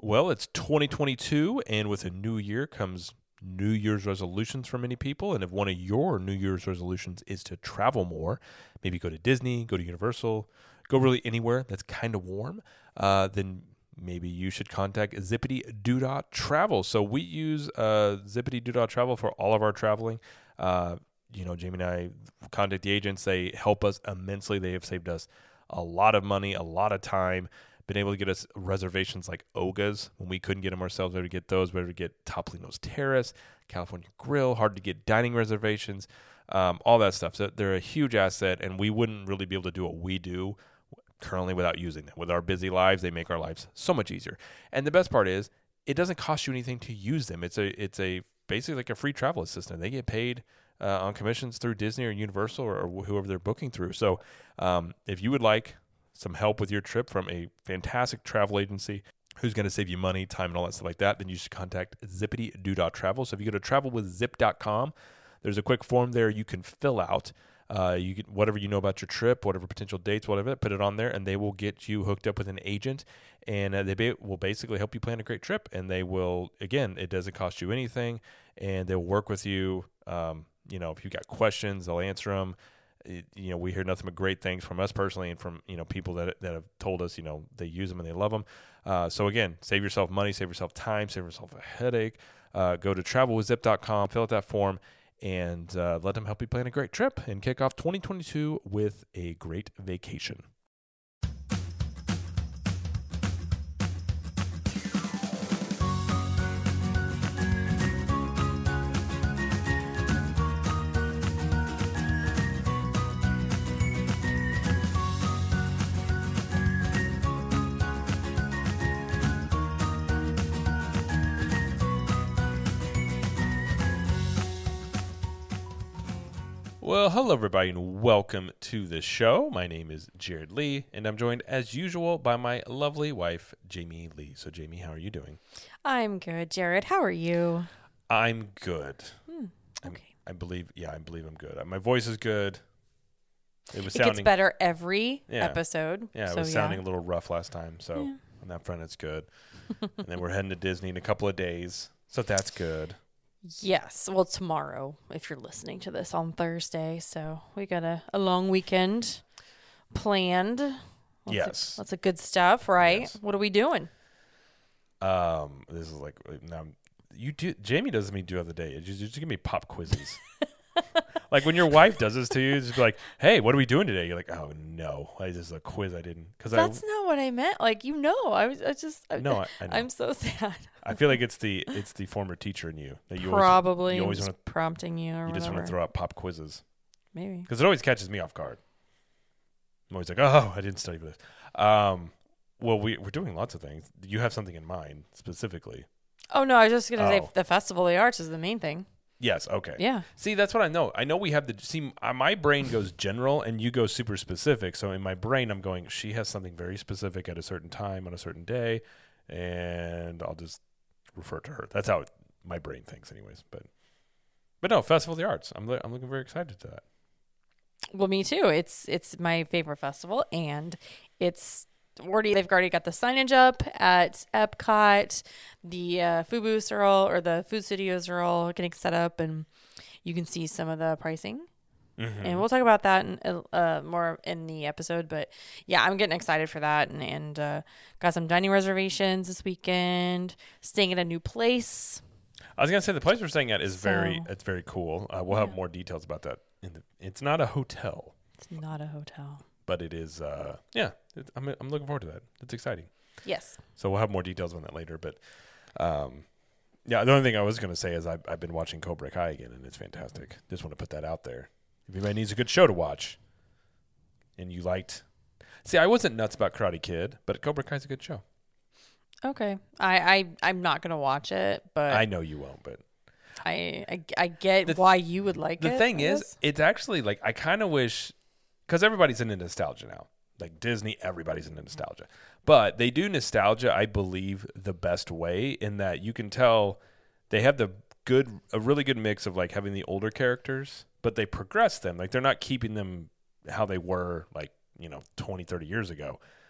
Well, it's 2022, and with a new year comes New Year's resolutions for many people. And if one of your New Year's resolutions is to travel more, maybe go to Disney, go to Universal, go really anywhere that's kind of warm, then maybe you should contact Zippity Doo Travel. So we use Zippity Doo Travel for all of our traveling. Jamie and I contact the agents. They help us immensely. They have saved us a lot of money, a lot of time. Been able to get us reservations like Oga's when we couldn't get them ourselves. We were able to get those. We were able to get Topolino's Terrace, California Grill, hard to get dining reservations, all that stuff. So they're a huge asset, and we wouldn't really be able to do what we do currently without using them. With our busy lives, they make our lives so much easier. And the best part is, it doesn't cost you anything to use them. It's a basically like a free travel assistant. They get paid on commissions through Disney or Universal or whoever they're booking through. So if you would like some help with your trip from a fantastic travel agency who's going to save you money, time, and all that stuff like that, then you should contact Zippity Doo Travel. So if you go to travelwithzip.com, there's a quick form there you can fill out. You get whatever you know about your trip, whatever potential dates, whatever, put it on there, and they will get you hooked up with an agent, and they will basically help you plan a great trip. And they will, again, it doesn't cost you anything, and they'll work with you. If you got questions, they'll answer them. We hear nothing but great things from us personally and from, people that have told us, they use them and they love them. So again, save yourself money, save yourself time, save yourself a headache. Go to travelwithzip.com, fill out that form, and let them help you plan a great trip and kick off 2022 with a great vacation. Well, hello, everybody, and welcome to the show. My name is Jared Lee, and I'm joined, as usual, by my lovely wife, Jamie Lee. So, Jamie, how are you doing? I'm good, Jared. How are you? I'm good. Okay. I believe I'm good. My voice is good. It gets better every episode. Yeah, it was sounding a little rough last time, so on that front, it's good. And then we're heading to Disney in a couple of days, so that's good. Yes. Well, tomorrow, if you're listening to this on Thursday. So we got a long weekend planned. Lots of good stuff, right? Yes. What are we doing? This is like, now Jamie does this to me the other day. You just give me pop quizzes. Like when your wife does this to you, just be like, hey, what are we doing today? You're like, oh no, this is a quiz I didn't. That's not what I meant. Like, I know. I'm so sad. I feel like it's the former teacher in you that you probably always want prompting you or you just want to throw out pop quizzes. Maybe because it always catches me off guard. I'm always like, oh, I didn't study for this. Well, we're doing lots of things. You have something in mind specifically? Oh no, I was just gonna say the Festival of the Arts is the main thing. Yes. Okay. Yeah. See, that's what I know. I know we have my brain goes general and you go super specific. So in my brain, I'm going, she has something very specific at a certain time on a certain day, and I'll just refer to her. That's how my brain thinks anyways. But no, Festival of the Arts. I'm looking very excited to that. Well, me too. It's my favorite festival, and they've already got the signage up at Epcot. The food booths are all, or the food studios are all getting set up, and you can see some of the pricing. Mm-hmm. And we'll talk about that more in the episode. But yeah, I'm getting excited for that, and got some dining reservations this weekend. Staying at a new place. I was gonna say the place we're staying at is very cool. We'll have more details about that. It's not a hotel. It's not a hotel. But it is, I'm looking forward to that. It's exciting. Yes. So we'll have more details on that later. But, the only thing I was going to say is I've been watching Cobra Kai again, and it's fantastic. Just want to put that out there. If anybody needs a good show to watch, and you liked... See, I wasn't nuts about Karate Kid, but Cobra Kai's a good show. Okay. I'm not going to watch it, but... I know you won't, but... I get why you would like it. The thing is, it's actually, like, I kind of wish... Because everybody's into nostalgia now. Like Disney, everybody's into nostalgia. But they do nostalgia, I believe, the best way in that you can tell they have a really good mix of like having the older characters, but they progress them. Like they're not keeping them how they were like, 20, 30 years ago.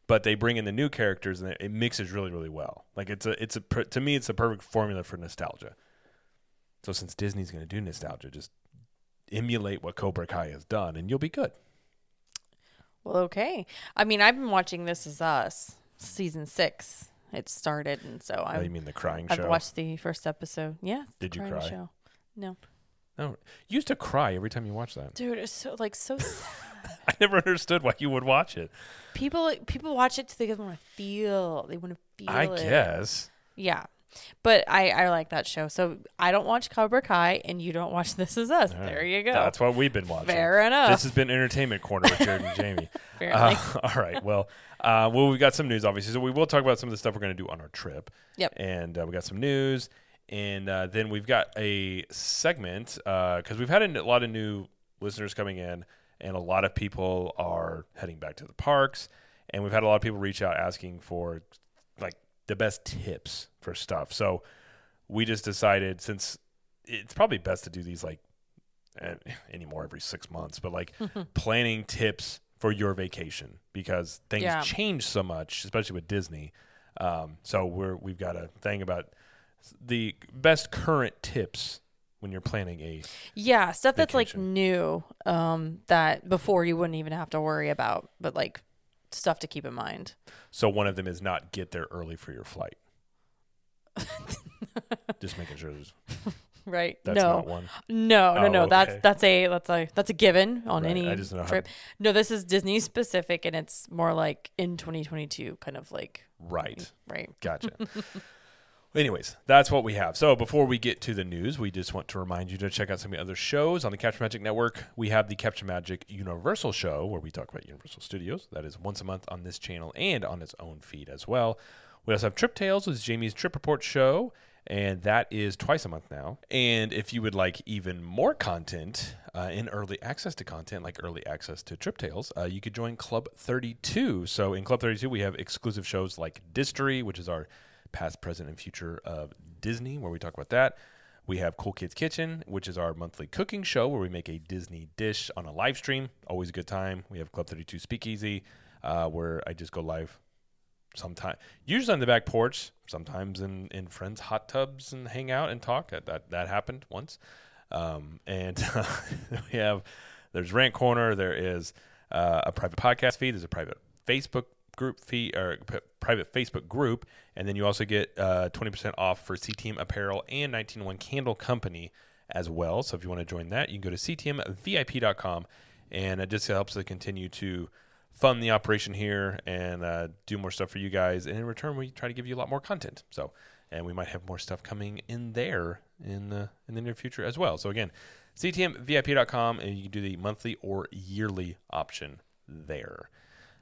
but they bring in the new characters and it mixes really, really well. Like to me, it's a perfect formula for nostalgia. So since Disney's going to do nostalgia, just emulate what Cobra Kai has done and you'll be good. Well, okay. I mean, I've been watching This Is Us, season 6. It started, and so Oh, you mean the crying I've show? watched the first episode. Yeah. Did you crying cry? Show. No. No. You used to cry every time you watched that. Dude, it's so sad. I never understood why you would watch it. People watch it because they want to feel. They want to feel I it. guess. Yeah. But I like that show. So I don't watch Cobra Kai, and you don't watch This Is Us. All right. There you go. That's what we've been watching. Fair enough. This has been Entertainment Corner with Jared and Jamie. Apparently. All right. Well, we've got some news, obviously. So we will talk about some of the stuff we're going to do on our trip. Yep. And we got some news. And then we've got a segment because we've had a lot of new listeners coming in, and a lot of people are heading back to the parks. And we've had a lot of people reach out asking for like the best tips for stuff. So we just decided, since it's probably best to do these like anymore every 6 months, but like planning tips for your vacation, because things change so much, especially with Disney. So we've got a thing about the best current tips when you're planning a stuff that's like vacation. new, that before you wouldn't even have to worry about, but like stuff to keep in mind. So one of them is not get there early for your flight. Just making sure Right. that's no. not one. No. Okay. That's a given on Right. any I just don't know trip. No, this is Disney specific, and it's more like in 2022, kind of like Right. right. Gotcha. Anyways, that's what we have. So before we get to the news, we just want to remind you to check out some of the other shows on the Capture Magic Network. We have the Capture Magic Universal Show, where we talk about Universal Studios. That is once a month on this channel and on its own feed as well. We also have Trip Tales, which is Jamie's Trip Report show, and that is twice a month now. And if you would like even more content in early access to content, like early access to Trip Tales, you could join Club 32. So in Club 32, we have exclusive shows like Distery, which is our past, present, and future of Disney, where we talk about that. We have Cool Kids Kitchen, which is our monthly cooking show where we make a Disney dish on a live stream. Always a good time. We have Club 32 Speakeasy, where I just go live sometime, usually on the back porch, sometimes in friends' hot tubs and hang out and talk. That happened once. And there's Rant Corner. There is a private podcast feed. There's a private Facebook group feed, or private Facebook group, and then you also get 20% off for CTM Apparel and 1901 Candle Company as well. So if you want to join that, you can go to ctmvip.com, and it just helps to continue to fund the operation here and do more stuff for you guys. And in return, we try to give you a lot more content. So, and we might have more stuff coming in there in the near future as well. So again, ctmvip.com, and you can do the monthly or yearly option there.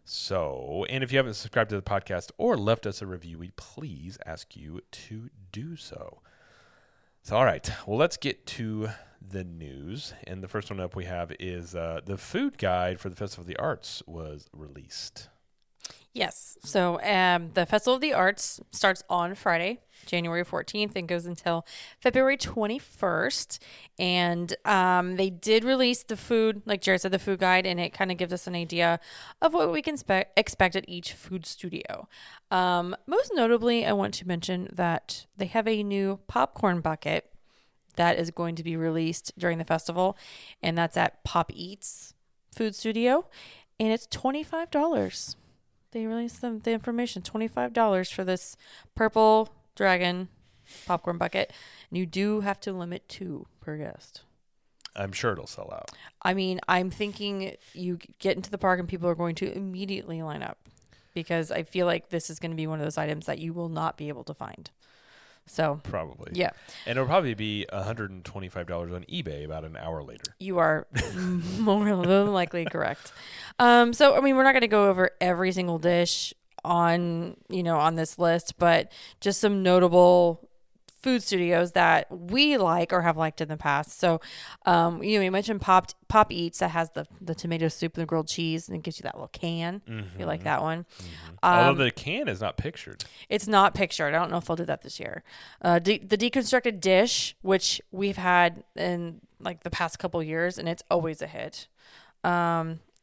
So, and if you haven't subscribed to the podcast or left us a review, we please ask you to do so. So, all right. Well, let's get to the news. And the first one up we have is the food guide for the Festival of the Arts was released. Yes. So the Festival of the Arts starts on Friday, January 14th, and goes until February 21st. And they did release the food, like Jared said, the food guide, and it kind of gives us an idea of what we can expect at each food studio. Most notably, I want to mention that they have a new popcorn bucket that is going to be released during the festival, and that's at Pop Eats Food Studio, and it's $25. They released the information, $25 for this purple dragon popcorn bucket. And you do have to limit 2 per guest. I'm sure it'll sell out. I mean, I'm thinking you get into the park and people are going to immediately line up, because I feel like this is going to be one of those items that you will not be able to find. So probably. Yeah. And it'll probably be $125 on eBay about an hour later. You are more than likely correct. So, I mean, we're not going to go over every single dish on this list, but just some notable food studios that we like or have liked in the past. So, we mentioned Pop Eats, that has the tomato soup and the grilled cheese, and it gives you that little can. Mm-hmm. You like that one. Mm-hmm. Although the can is not pictured. It's not pictured. I don't know if they'll do that this year. The deconstructed dish, which we've had in like the past couple years, and it's always a hit.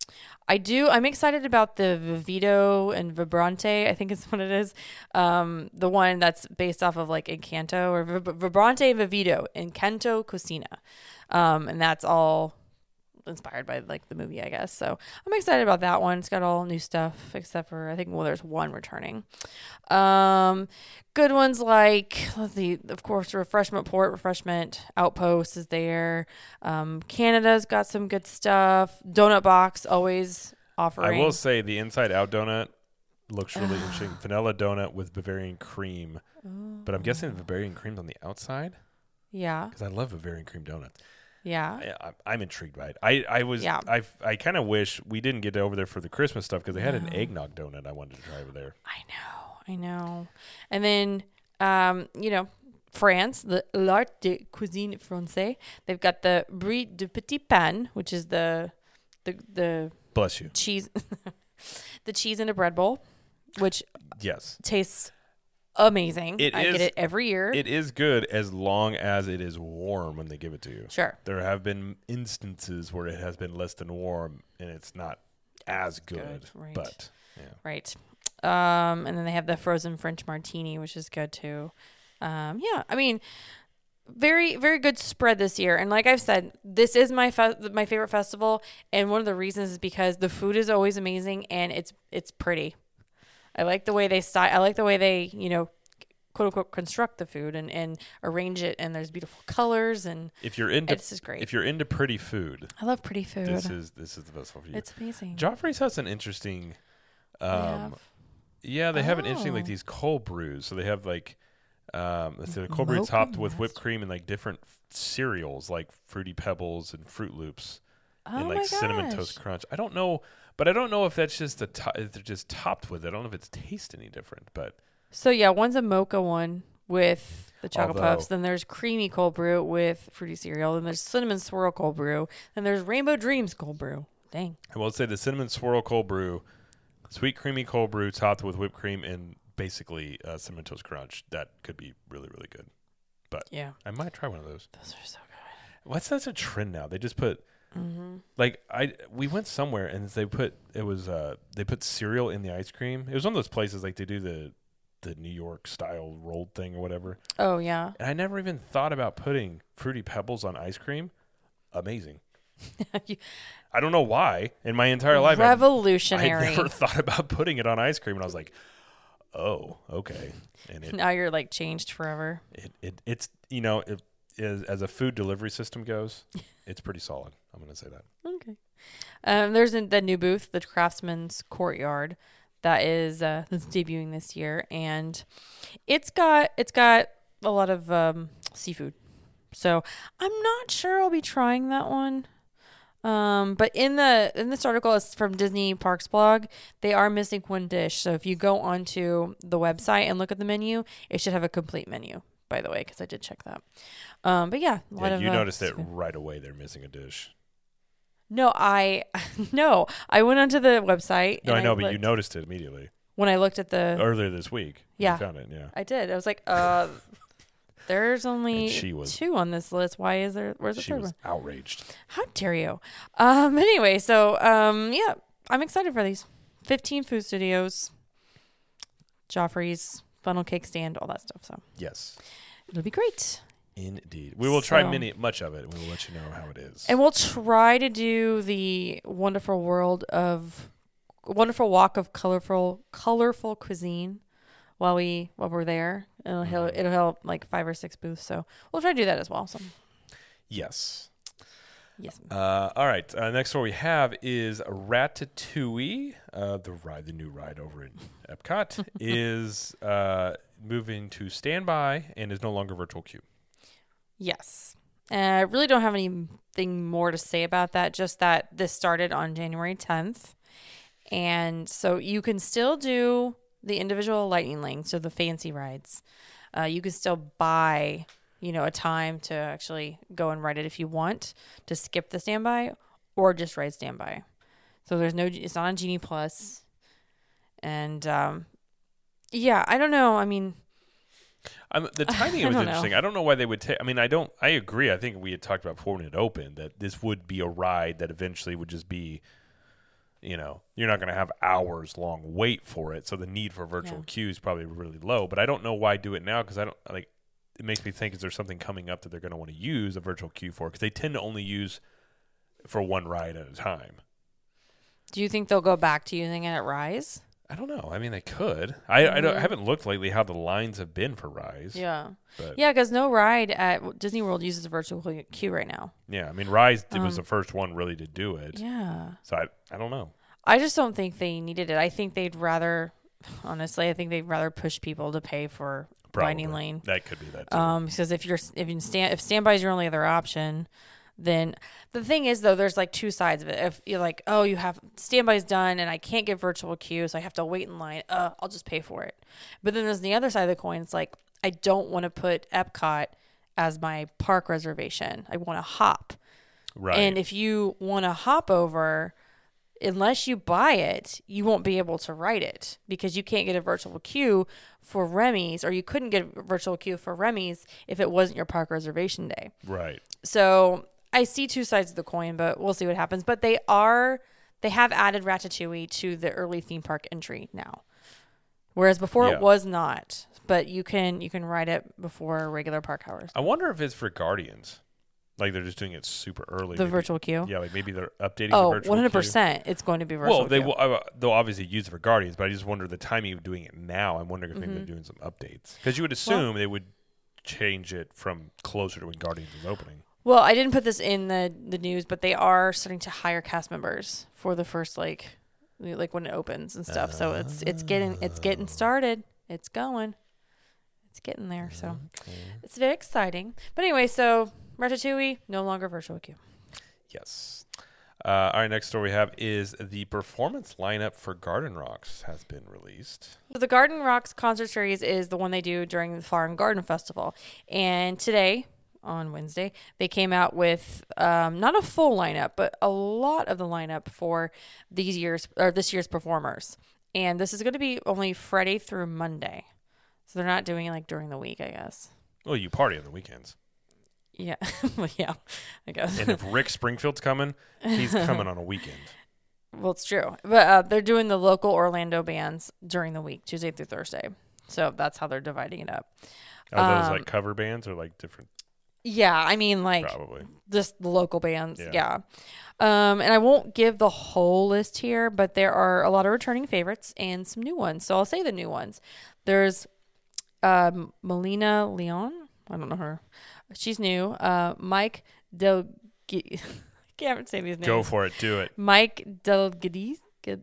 I do. I'm excited about the Vivito and Vibrante. I think is what it is. The one that's based off of like Encanto or Vibrante and Vivito Encanto Cocina. And that's all inspired by like the movie, I guess. So I'm excited about that one. It's got all new stuff except for I think there's one returning. Good ones like let's see, of course, Refreshment Outpost is there. Canada's got some good stuff. Donut Box always offering. I will say the Inside Out donut looks really interesting. Vanilla donut with Bavarian cream, but I'm guessing the Bavarian cream's on the outside. Yeah, because I love Bavarian cream donuts. Yeah. I'm intrigued by it. I kind of wish we didn't get over there for the Christmas stuff because they had an eggnog donut I wanted to try over there. I know. And then, France, the L'Art de Cuisine Française, they've got the Brie de Petit Pain, which is the bless you cheese, the cheese in a bread bowl, which tastes amazing. I get it every year. It is good as long as it is warm when they give it to you. Sure. There have been instances where it has been less than warm and it's not as good. Right. But yeah. Right. And then they have the frozen French martini, which is good too. I mean, very, very good spread this year. And like I've said, this is my favorite festival. And one of the reasons is because the food is always amazing and it's pretty. I like the way they I like the way they, quote unquote, construct the food and arrange it. And there's beautiful colors and this is great. If you're into pretty food, I love pretty food. This is the best one for you. It's amazing. Joffrey's has an interesting, they have an interesting like these cold brews. So they have like, the cold brew topped with whipped cream and like different cereals like Fruity Pebbles and Fruit Loops and like Cinnamon Toast Crunch. I don't know if that's just if they're just topped with it. I don't know if it's taste any different, but. So yeah, one's a mocha one with the chocolate puffs. Then there's creamy cold brew with fruity cereal. Then there's cinnamon swirl cold brew. Then there's Rainbow Dreams cold brew. Dang. I will say the cinnamon swirl cold brew, sweet creamy cold brew topped with whipped cream and basically Cinnamon Toast Crunch. That could be really, really good. But yeah, I might try one of those. Those are so good. What's that's a trend now? They just put we went somewhere and they put cereal in the ice cream. It was one of those places like they do the New York style rolled thing or whatever. Oh yeah. And I never even thought about putting Fruity Pebbles on ice cream. Amazing. I don't know why in my entire life. Revolutionary. I never thought about putting it on ice cream, and I was like, "Oh, okay." And now you're like changed forever. It's as a food delivery system goes, it's pretty solid. I'm going to say that. Okay. There's the new booth, the Craftsman's Courtyard, that is that's debuting this year, and it's got a lot of seafood. So I'm not sure I'll be trying that one. But in this article, it's from Disney Parks blog, they are missing one dish. So if you go onto the website and look at the menu, it should have a complete menu, by the way, because I did check that. But yeah, you noticed it right away. They're missing a dish. No, I went onto the website. No, I know, but you noticed it immediately when I looked at the earlier this week. Yeah, you found it. Yeah, I did. I was like, there's only 2 on this list. Why is there? Where's the third one? She was outraged. How dare you? Anyway, so yeah, I'm excited for these 15 food studios, Joffrey's, funnel cake stand, all that stuff. So yes, it'll be great. Indeed. We will try much of it, and we will let you know how it is. And we'll try to do the wonderful walk of colorful cuisine while we're there. It'll help like 5 or 6 booths. So we'll try to do that as well. So. Yes. Yes. All right. Next one we have is Ratatouille. The new ride over in Epcot is moving to standby and is no longer virtual queue. Yes. I really don't have anything more to say about that, just that this started on January 10th. And so you can still do the individual lightning lane, so the fancy rides. You can still buy, a time to actually go and ride it if you want to skip the standby or just ride standby. So it's not on Genie Plus. And yeah, I don't know. I mean, the timing was interesting. I don't know why they would take. I mean, I agree. I think we had talked about before when it opened that this would be a ride that eventually would just be you're not going to have hours long wait for it. So the need for virtual queue is probably really low. But I don't know why do it now because I don't like. It makes me think, is there something coming up that they're going to want to use a virtual queue for? Because they tend to only use for one ride at a time. Do you think they'll go back to using it at Rise? I don't know. I mean, they could. I haven't looked lately how the lines have been for Rise. Yeah. But Yeah, because no ride at Disney World uses a virtual queue right now. yeah, I mean, Rise was the first one really to do it. Yeah. So I don't know. I just don't think they needed it. I think they'd rather push people to pay for Probably. Lightning Lane. That could be that too. Because if standby is your only other option, then the thing is though, there's like two sides of it. If you're like, oh, you have standby's done and I can't get virtual queue, so I have to wait in line. I'll just pay for it. But then there's the other side of the coin. It's like I don't want to put Epcot as my park reservation. I want to hop. Right. And if you want to hop over, unless you buy it, you won't be able to ride it because you can't get a virtual queue for Remy's, or you couldn't get a virtual queue for Remy's if it wasn't your park reservation day. Right. So I see two sides of the coin, but we'll see what happens. But they have added Ratatouille to the early theme park entry now, whereas before it was not. But you can ride it before regular park hours. I wonder if it's for Guardians. Like they're just doing it super early. The virtual queue? Yeah, like maybe they're updating the virtual 100%. It's going to be virtual queue. Well, they'll obviously use it for Guardians, but I just wonder the timing of doing it now. I'm wondering if maybe they're doing some updates. Because you would assume they would change it from closer to when Guardians is opening. Well, I didn't put this in the news, but they are starting to hire cast members for the first like when it opens and stuff. So it's getting started. It's going. It's getting there. So it's very exciting. But anyway, so Ratatouille, no longer virtual queue. Yes. All right, next story we have is the performance lineup for Garden Rocks has been released. So the Garden Rocks concert series is the one they do during the Flower and Garden Festival. And today, on Wednesday, they came out with not a full lineup, but a lot of the lineup for this year's performers. And this is going to be only Friday through Monday. So they're not doing it like during the week, I guess. Well, you party on the weekends. Yeah. Well, yeah, I guess. And if Rick Springfield's coming, he's coming on a weekend. Well, it's true. But they're doing the local Orlando bands during the week, Tuesday through Thursday. So that's how they're dividing it up. Are those like cover bands or like different? Yeah, I mean like Probably. just the local bands. Yeah. And I won't give the whole list here, but there are a lot of returning favorites and some new ones. So I'll say the new ones. There's Melina Leon. I don't know her. She's new. Mike Del. I can't say these names. Go for it. Do it. Mike Delgadis. Okay,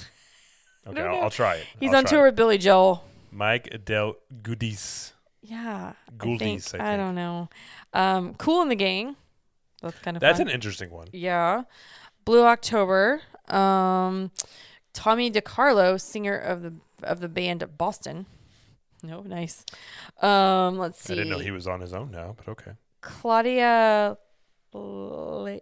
I'll try it. He's on tour with Billy Joel. Mike Del Goodies. Yeah. Gouldies, I think. I don't know. Cool in the Gang. That's kind of That's fun. an interesting one. Yeah. Blue October. Tommy DiCarlo, singer of the band Boston. No, nice. Let's see. I didn't know he was on his own now, but okay. Claudia Late.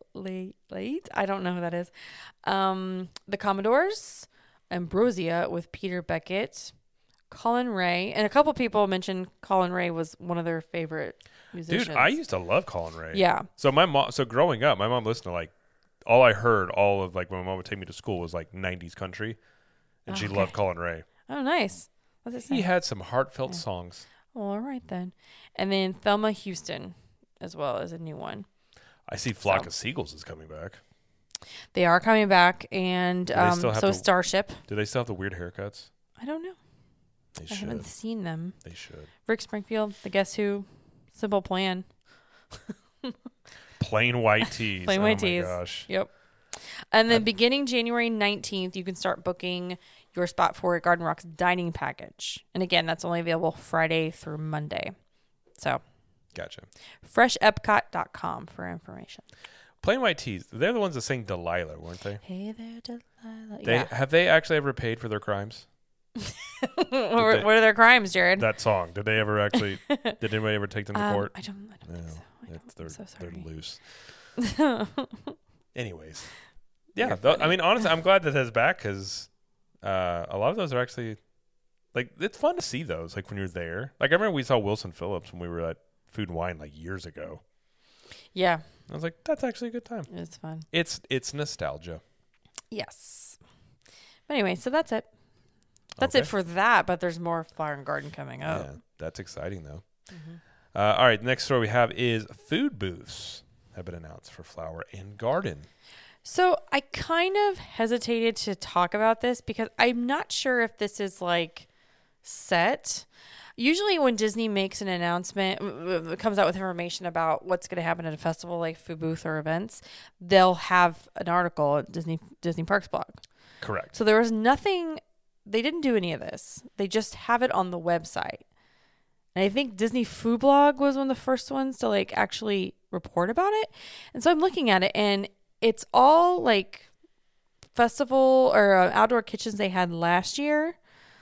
I don't know who that is. The Commodores. Ambrosia with Peter Beckett. Colin Ray. And a couple people mentioned Colin Ray was one of their favorite musicians. Dude, I used to love Colin Ray. Yeah. So growing up, my mom listened to like all I heard all of like when my mom would take me to school was like 90s country, and she loved Colin Ray. Oh, nice. What's it say? He had some heartfelt songs. Well, all right then. And then Thelma Houston as well as a new one. I see Flock of Seagulls is coming back. They are coming back, and so Starship. Do they still have the weird haircuts? I don't know. They should. I haven't seen them. They should. Rick Springfield, the Guess Who, Simple Plan. Plain white tees. Plain white tees. Oh my gosh. Yep. And then beginning January 19th, you can start booking your spot for Garden Rock's dining package. And again, that's only available Friday through Monday. So, gotcha. FreshEpcot.com for information. Plain White Tees, they're the ones that sang Delilah, weren't they? Hey there, Delilah. Have they actually ever paid for their crimes? What are their crimes, Jared? That song. Did they ever actually? Did anybody ever take them to court? I don't think so. They're so sorry. They're loose. Anyways, yeah. I mean, honestly, I'm glad that that's back because a lot of those are actually like it's fun to see those. Like when you're there. Like I remember we saw Wilson Phillips when we were at Food and Wine like years ago. Yeah. I was like, that's actually a good time. It's fun. It's nostalgia. Yes. But anyway, so that's it. That's Okay. it for that, but there's more Flower and Garden coming up. Yeah, that's exciting though. Mm-hmm. All right, the next story we have is food booths have been announced for Flower and Garden. So I kind of hesitated to talk about this because I'm not sure if this is like set. Usually when Disney makes an announcement, comes out with information about what's going to happen at a festival like food booth or events, they'll have an article at Disney Parks blog. Correct. So there was nothing, they didn't do any of this. They just have it on the website. And I think Disney Food Blog was one of the first ones to like actually report about it. And so I'm looking at it and it's all like festival or outdoor kitchens they had last year.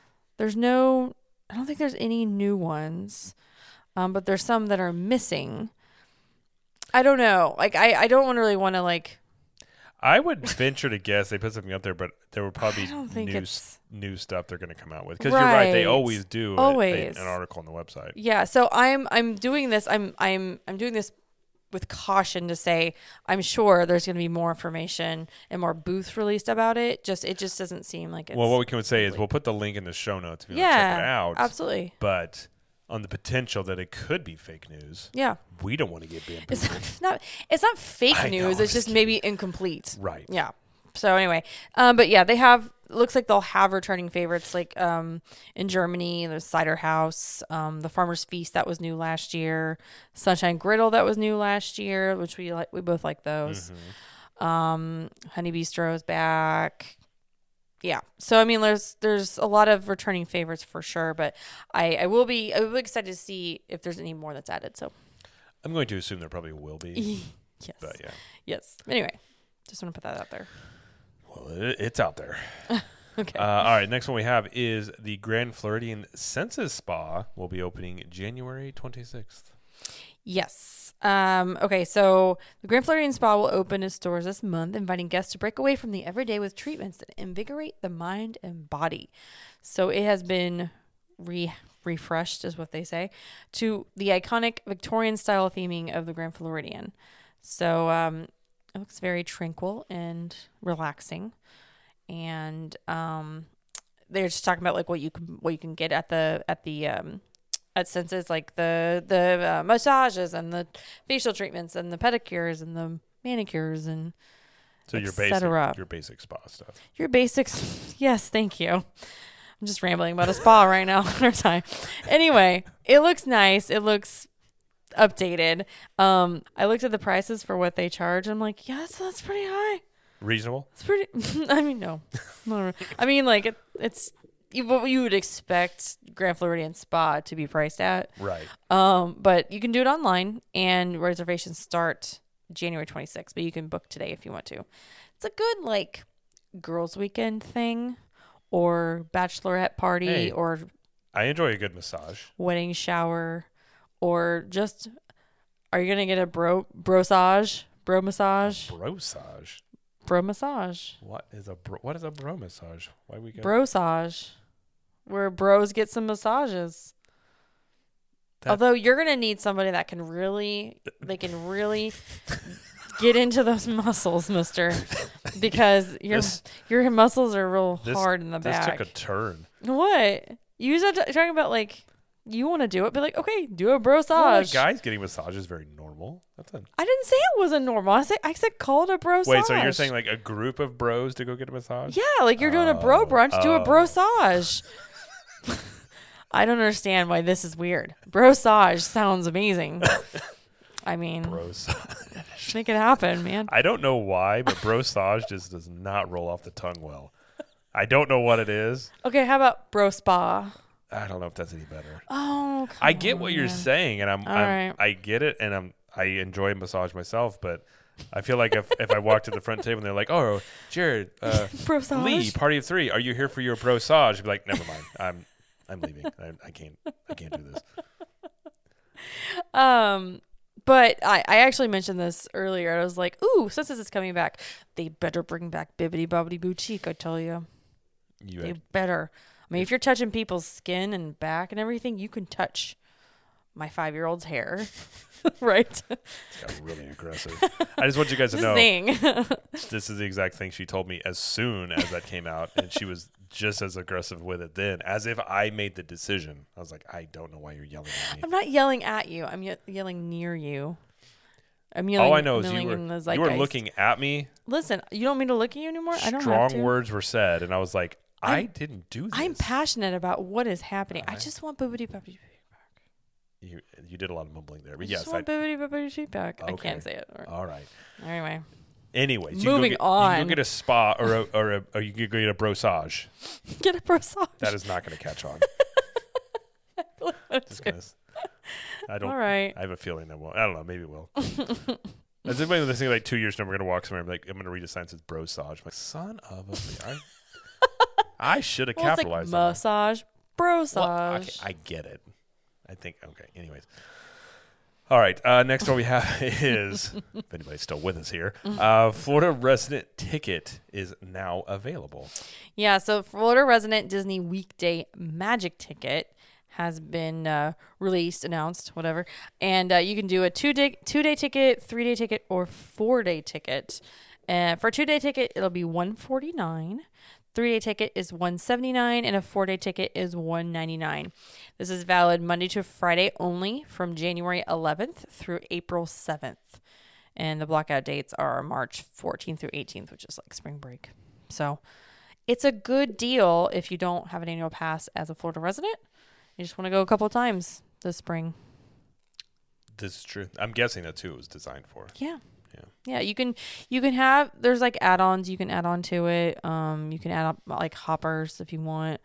I don't think there's any new ones, but there's some that are missing. I don't know. Like, I don't really want to, like... I would venture to guess they put something up there, but there will probably I don't think be it's... new stuff they're going to come out with. Because you're right, they always do an article on the website. Yeah, so I'm doing this. I'm doing this with caution to say I'm sure there's going to be more information and more booths released about it. It just doesn't seem like it's... Well, what we can say is we'll put the link in the show notes if you want to check it out. Absolutely. But on the potential that it could be fake news, yeah, we don't want to get bamboozled. It's not fake I know, news. It's just maybe incomplete. Right. Yeah. So anyway, but yeah, they have. Looks like they'll have returning favorites like in Germany, the Cider House, the Farmer's Feast that was new last year, Sunshine Griddle that was new last year, which we like. We both like those. Mm-hmm. Honey Bistro is back. Yeah. So I mean, there's a lot of returning favorites for sure, but I will be excited to see if there's any more that's added. So I'm going to assume there probably will be. yes. But yeah. Yes. Anyway, just want to put that out there. Well, it's out there. Okay. All right. Next one we have is the Grand Floridian Senses Spa will be opening January 26th. Yes. Okay, so the Grand Floridian Spa will open its doors this month, inviting guests to break away from the everyday with treatments that invigorate the mind and body. So it has been refreshed, is what they say, to the iconic Victorian style theming of the Grand Floridian. So it looks very tranquil and relaxing, and they're just talking about like what you can get at Senses, like the massages and the facial treatments and the pedicures and the manicures and So your basic spa stuff. Your basics. Yes, thank you. I'm just rambling about a spa right now. Anyway, it looks nice. It looks updated. I looked at the prices for what they charge. I'm like, yes, that's pretty high. Reasonable? It's pretty. I mean, no. I mean, like it's what you would expect Grand Floridian Spa to be priced at. Right. But you can do it online, and reservations start January 26th. But you can book today if you want to. It's a good like girls' weekend thing, or bachelorette party, or I enjoy a good massage, wedding shower, or just are you gonna get a bro massage? Bro massage. What is a bro massage? Why we got Brosage, where bros get some massages. Although you're gonna need somebody that can really get into those muscles, mister, because your muscles are real hard in the back. This took a turn. What? You said talking about like you want to do it, but like okay, do a brosage. Well, guys getting massages is very normal. I didn't say it wasn't normal. I said call it a brosage. Wait, so you're saying like a group of bros to go get a massage? Yeah, like you're doing a bro brunch, do a brosage. I don't understand why this is weird. Brosage sounds amazing. I mean, brosage. Make it happen, man. I don't know why, but brosage just does not roll off the tongue well. I don't know what it is. Okay, how about bro spa? I don't know if that's any better. Oh, I get what you're saying, and right. I get it, and I enjoy massage myself, but I feel like if I walk to the front table and they're like, "Oh, Jared, Lee, party of 3, are you here for your brosage?" I'd be like, "Never mind, I'm leaving. I can't do this." But I actually mentioned this earlier. I was like, "Ooh, since this is coming back, they better bring back Bibbidi Bobbidi Boutique." I tell you, they better. I mean, if you're touching people's skin and back and everything, you can touch my 5-year-old's hair. Right? It's got really aggressive. I just want you guys to Just know saying. this is the exact thing she told me as soon as that came out, and she was just as aggressive with it then, as if I made the decision. I was like, I don't know why you're yelling at me. I'm not yelling at you. I'm yelling near you. I'm yelling. All I know is yelling in the you were zeitgeist. looking at me. Listen, you don't want me to look at you anymore? I don't have Strong to. words were said, and I was like, I didn't do this. I'm passionate about what is happening. I just want boobity bobbity feedback. You did a lot of mumbling there, but I yes, just want boobity bobbity feedback. I Okay. can't say it. all right. Anyway. Anyways, Moving you on. can go get a spa or you can go get a brossage. Get a massage. That is not going to catch on. I don't. All right. I have a feeling that won't. I don't know. Maybe it will. As anybody listening, like 2 years from now, we're going to walk somewhere and be like, I'm going to read a sign that says brossage. I'm like, son of a bitch. I should have capitalized on that. Massage, brossage. Well, okay, I get it. I think, okay. Anyways. All right. Next story we have is, if anybody's still with us here, Florida resident ticket is now available. Yeah, so Florida resident Disney weekday magic ticket has been released, announced, whatever. And you can do a two-day ticket, 3-day ticket, or 4-day ticket. For a 2-day ticket, it'll be $149. 3-day ticket is $179, and a 4-day ticket is $199. This is valid Monday to Friday only from January 11th through April 7th. And the blackout dates are March 14th through 18th, which is like spring break. So it's a good deal if you don't have an annual pass as a Florida resident. You just want to go a couple of times this spring. This is true. I'm guessing that's who it was designed for. Yeah. Yeah. You can have, there's like add-ons you can add on to it. You can add up like hoppers if you want.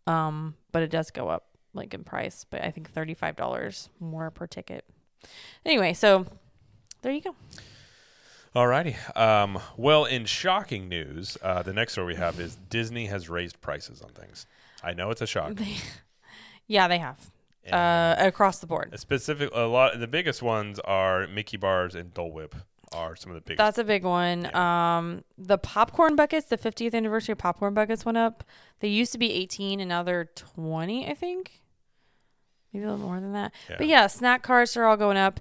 But it does go up like in price, but I think $35 more per ticket. Anyway, so there you go. Alrighty. Well, in shocking news, the next story we have is Disney has raised prices on things. I know it's a shock. Yeah, they have. Across the board. The biggest ones are Mickey bars and Dole Whip are some of the biggest. That's a big one. Yeah. The popcorn buckets, the 50th anniversary popcorn buckets went up. They used to be 18 and now they're 20, I think. Maybe a little more than that. Yeah. But yeah, snack carts are all going up.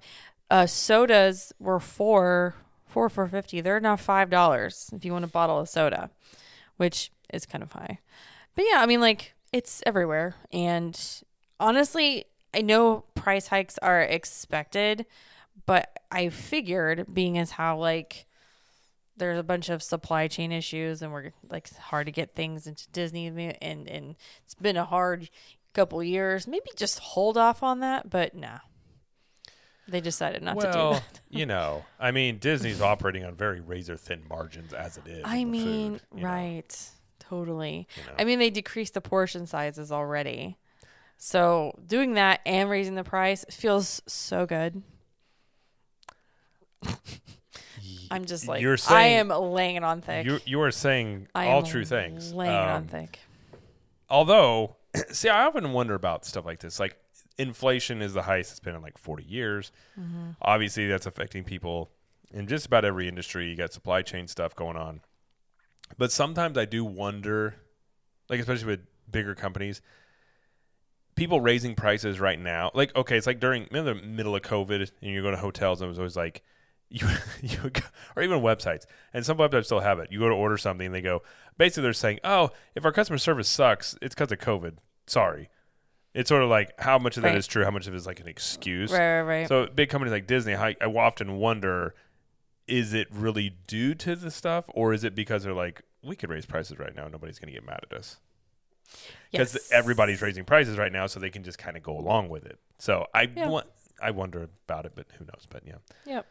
Sodas were $4 for $4.50. They're now $5 if you want a bottle of soda, which is kind of high. But yeah, I mean, like, it's everywhere. And honestly, I know price hikes are expected, but I figured, being as how like there's a bunch of supply chain issues and we're like it's hard to get things into Disney and it's been a hard couple years, maybe just hold off on that. But nah, they decided not to do that. I mean, Disney's operating on very razor thin margins as it is. I mean, food, right. Totally. You know. I mean, they decreased the portion sizes already. So doing that and raising the price feels so good. I'm just like, I am laying it on thick. You are saying all true things. Laying it on thick. Although, see, I often wonder about stuff like this. Like, inflation is the highest it's been in like 40 years. Mm-hmm. Obviously, that's affecting people in just about every industry. You got supply chain stuff going on. But sometimes I do wonder, like especially with bigger companies, people raising prices right now. Like, okay, it's like during the middle of COVID and you go to hotels and it was always like, you would go, or even websites, and some websites still have it. You go to order something and they go, basically they're saying, oh, if our customer service sucks, it's because of COVID. Sorry. It's sort of like how much of that is true, how much of it is like an excuse. Right. So big companies like Disney, I often wonder, is it really due to the stuff, or is it because they're like, we could raise prices right now, nobody's going to get mad at us? Because everybody's raising prices right now, so they can just kind of go along with it. So I wonder about it, but who knows? But yeah. Yep.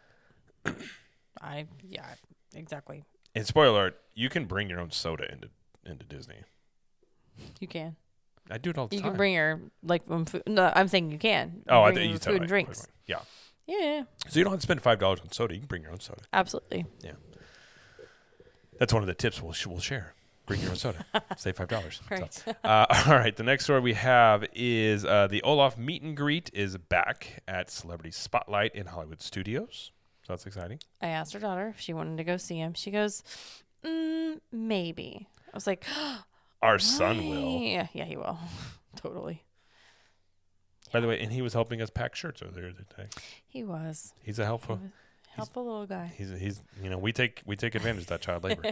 Exactly. And spoiler alert, you can bring your own soda into Disney. You can. I do it all the time. You can bring your food. No, I'm saying you can. Oh, I thought you food and drinks. Yeah. Yeah. So you don't have to spend $5 on soda. You can bring your own soda. Absolutely. Yeah. That's one of the tips we'll share. Bring your own soda. Save $5. Right. So, all right. The next story we have is the Olaf meet and greet is back at Celebrity Spotlight in Hollywood Studios. So that's exciting. I asked her daughter if she wanted to go see him. She goes, maybe. I was like, our son will. Yeah, he will. Totally. By the way, and he was helping us pack shirts earlier today. He was. He's a helpful. Helpful little guy. He's we take advantage of that child labor.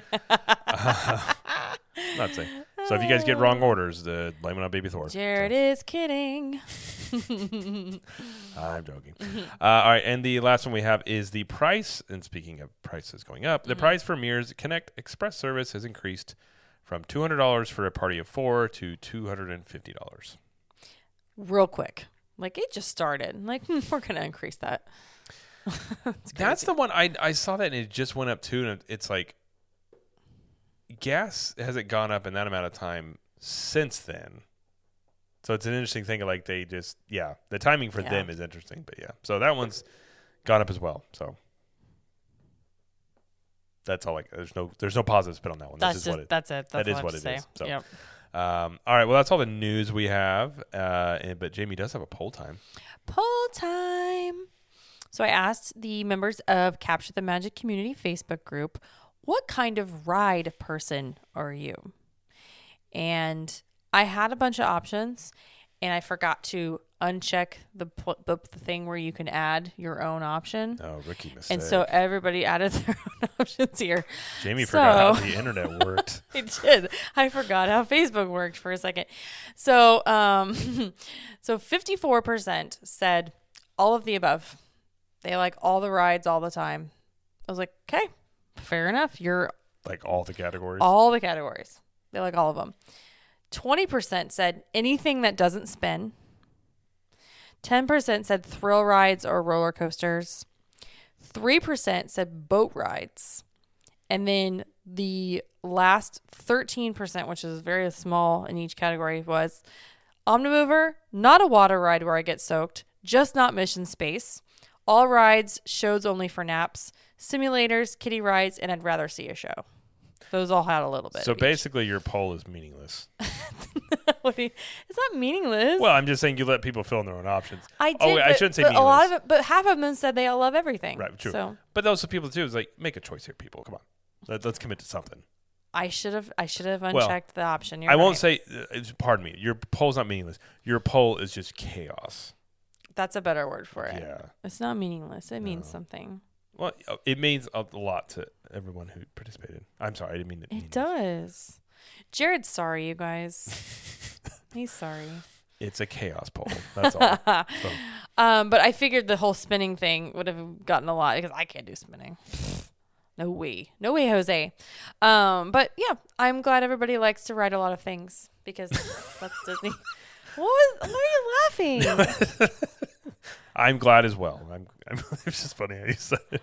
Not saying. So if you guys get wrong orders, blame it on Baby Thor. Jared is kidding. I'm joking. All right, and the last one we have is the price. And speaking of prices going up, the price for Mears Connect Express service has increased from $200 for a party of 4 to $250. Real quick. Like, it just started. Like, we're going to increase that. That's the one I saw that and it just went up too. And it's like, gas hasn't gone up in that amount of time since then. So it's an interesting thing. Like the timing for them is interesting. But yeah, so that one's gone up as well. So that's all. There's no positive spin on that one. That's it. That's that is all what I it say. is. So, yep. All right. Well, that's all the news we have. But Jamie does have a poll time. Poll time. So I asked the members of Capture the Magic Community Facebook group, what kind of ride person are you? And I had a bunch of options, and I forgot to uncheck the thing where you can add your own option. Oh, rookie mistake. And so everybody added their own options here. Jamie forgot how the internet worked. I did. I forgot how Facebook worked for a second. So, so 54% said all of the above. They like all the rides all the time. I was like, okay, fair enough. You're like all the categories. All the categories. They like all of them. 20% said anything that doesn't spin. 10% said thrill rides or roller coasters. 3% said boat rides. And then the last 13%, which is very small in each category, was Omnimover, not a water ride where I get soaked, just not Mission Space. All rides, shows only for naps, simulators, kiddie rides, and I'd rather see a show. Those all had a little bit. So basically, your poll is meaningless. It's not meaningless. Well, I'm just saying you let people fill in their own options. I did. I shouldn't say meaningless. A lot of it, but half of them said they all love everything. Right, true. So. But those are people too. Is like make a choice here, people. Come on, let's commit to something. I should have unchecked the option. I won't say. Pardon me. Your poll's not meaningless. Your poll is just chaos. That's a better word for it. Yeah. It's not meaningless. It means something. Well, it means a lot to everyone who participated. I'm sorry, I didn't mean it. It does. Jared's sorry, you guys. He's sorry. It's a chaos poll. That's all. So. But I figured the whole spinning thing would have gotten a lot because I can't do spinning. No way, Jose. But yeah, I'm glad everybody likes to ride a lot of things because that's Disney. Why are you laughing? I'm glad as well. It's just funny how you said it.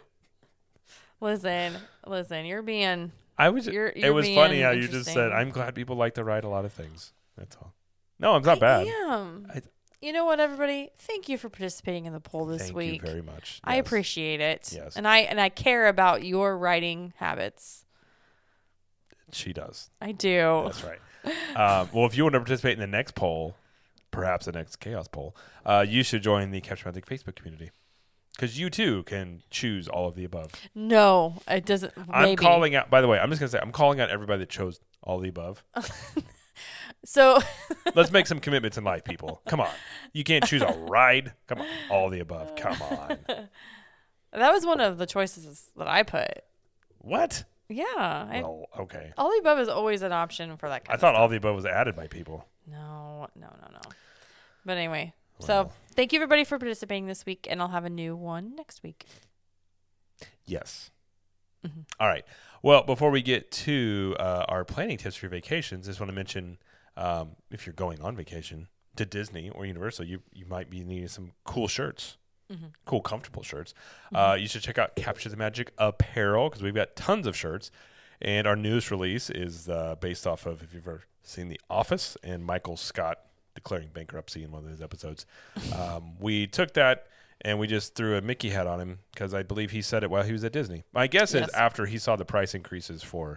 Listen. You're being. It was funny how you just said, "I'm glad people like to ride a lot of things." That's all. No, it's not bad. You know what, everybody? Thank you for participating in the poll this week. Thank you very much. I appreciate it. Yes. And I care about your riding habits. She does. I do. That's right. Well, if you want to participate in the next poll, perhaps the next chaos poll, you should join the Capture Magic Facebook community. Because you, too, can choose all of the above. No, it doesn't. I'm calling out, by the way, I'm just going to say, I'm calling out everybody that chose all the above. So let's make some commitments in life, people. Come on. You can't choose a ride. Come on. All the above. Come on. That was one of the choices that I put. What? Yeah. Well, okay. All the above is always an option for that kind of thought stuff. all the above was added by people. No. But anyway, so thank you everybody for participating this week, and I'll have a new one next week. Yes. Mm-hmm. All right. Well, before we get to our planning tips for your vacations, I just want to mention if you're going on vacation to Disney or Universal, you might be needing some cool shirts, cool, comfortable shirts. You should check out Capture the Magic apparel because we've got tons of shirts. And our newest release is based off of, if you've ever seen The Office and Michael Scott declaring bankruptcy in one of those episodes. We took that and we just threw a Mickey hat on him because I believe he said it while he was at Disney. My guess is after he saw the price increases for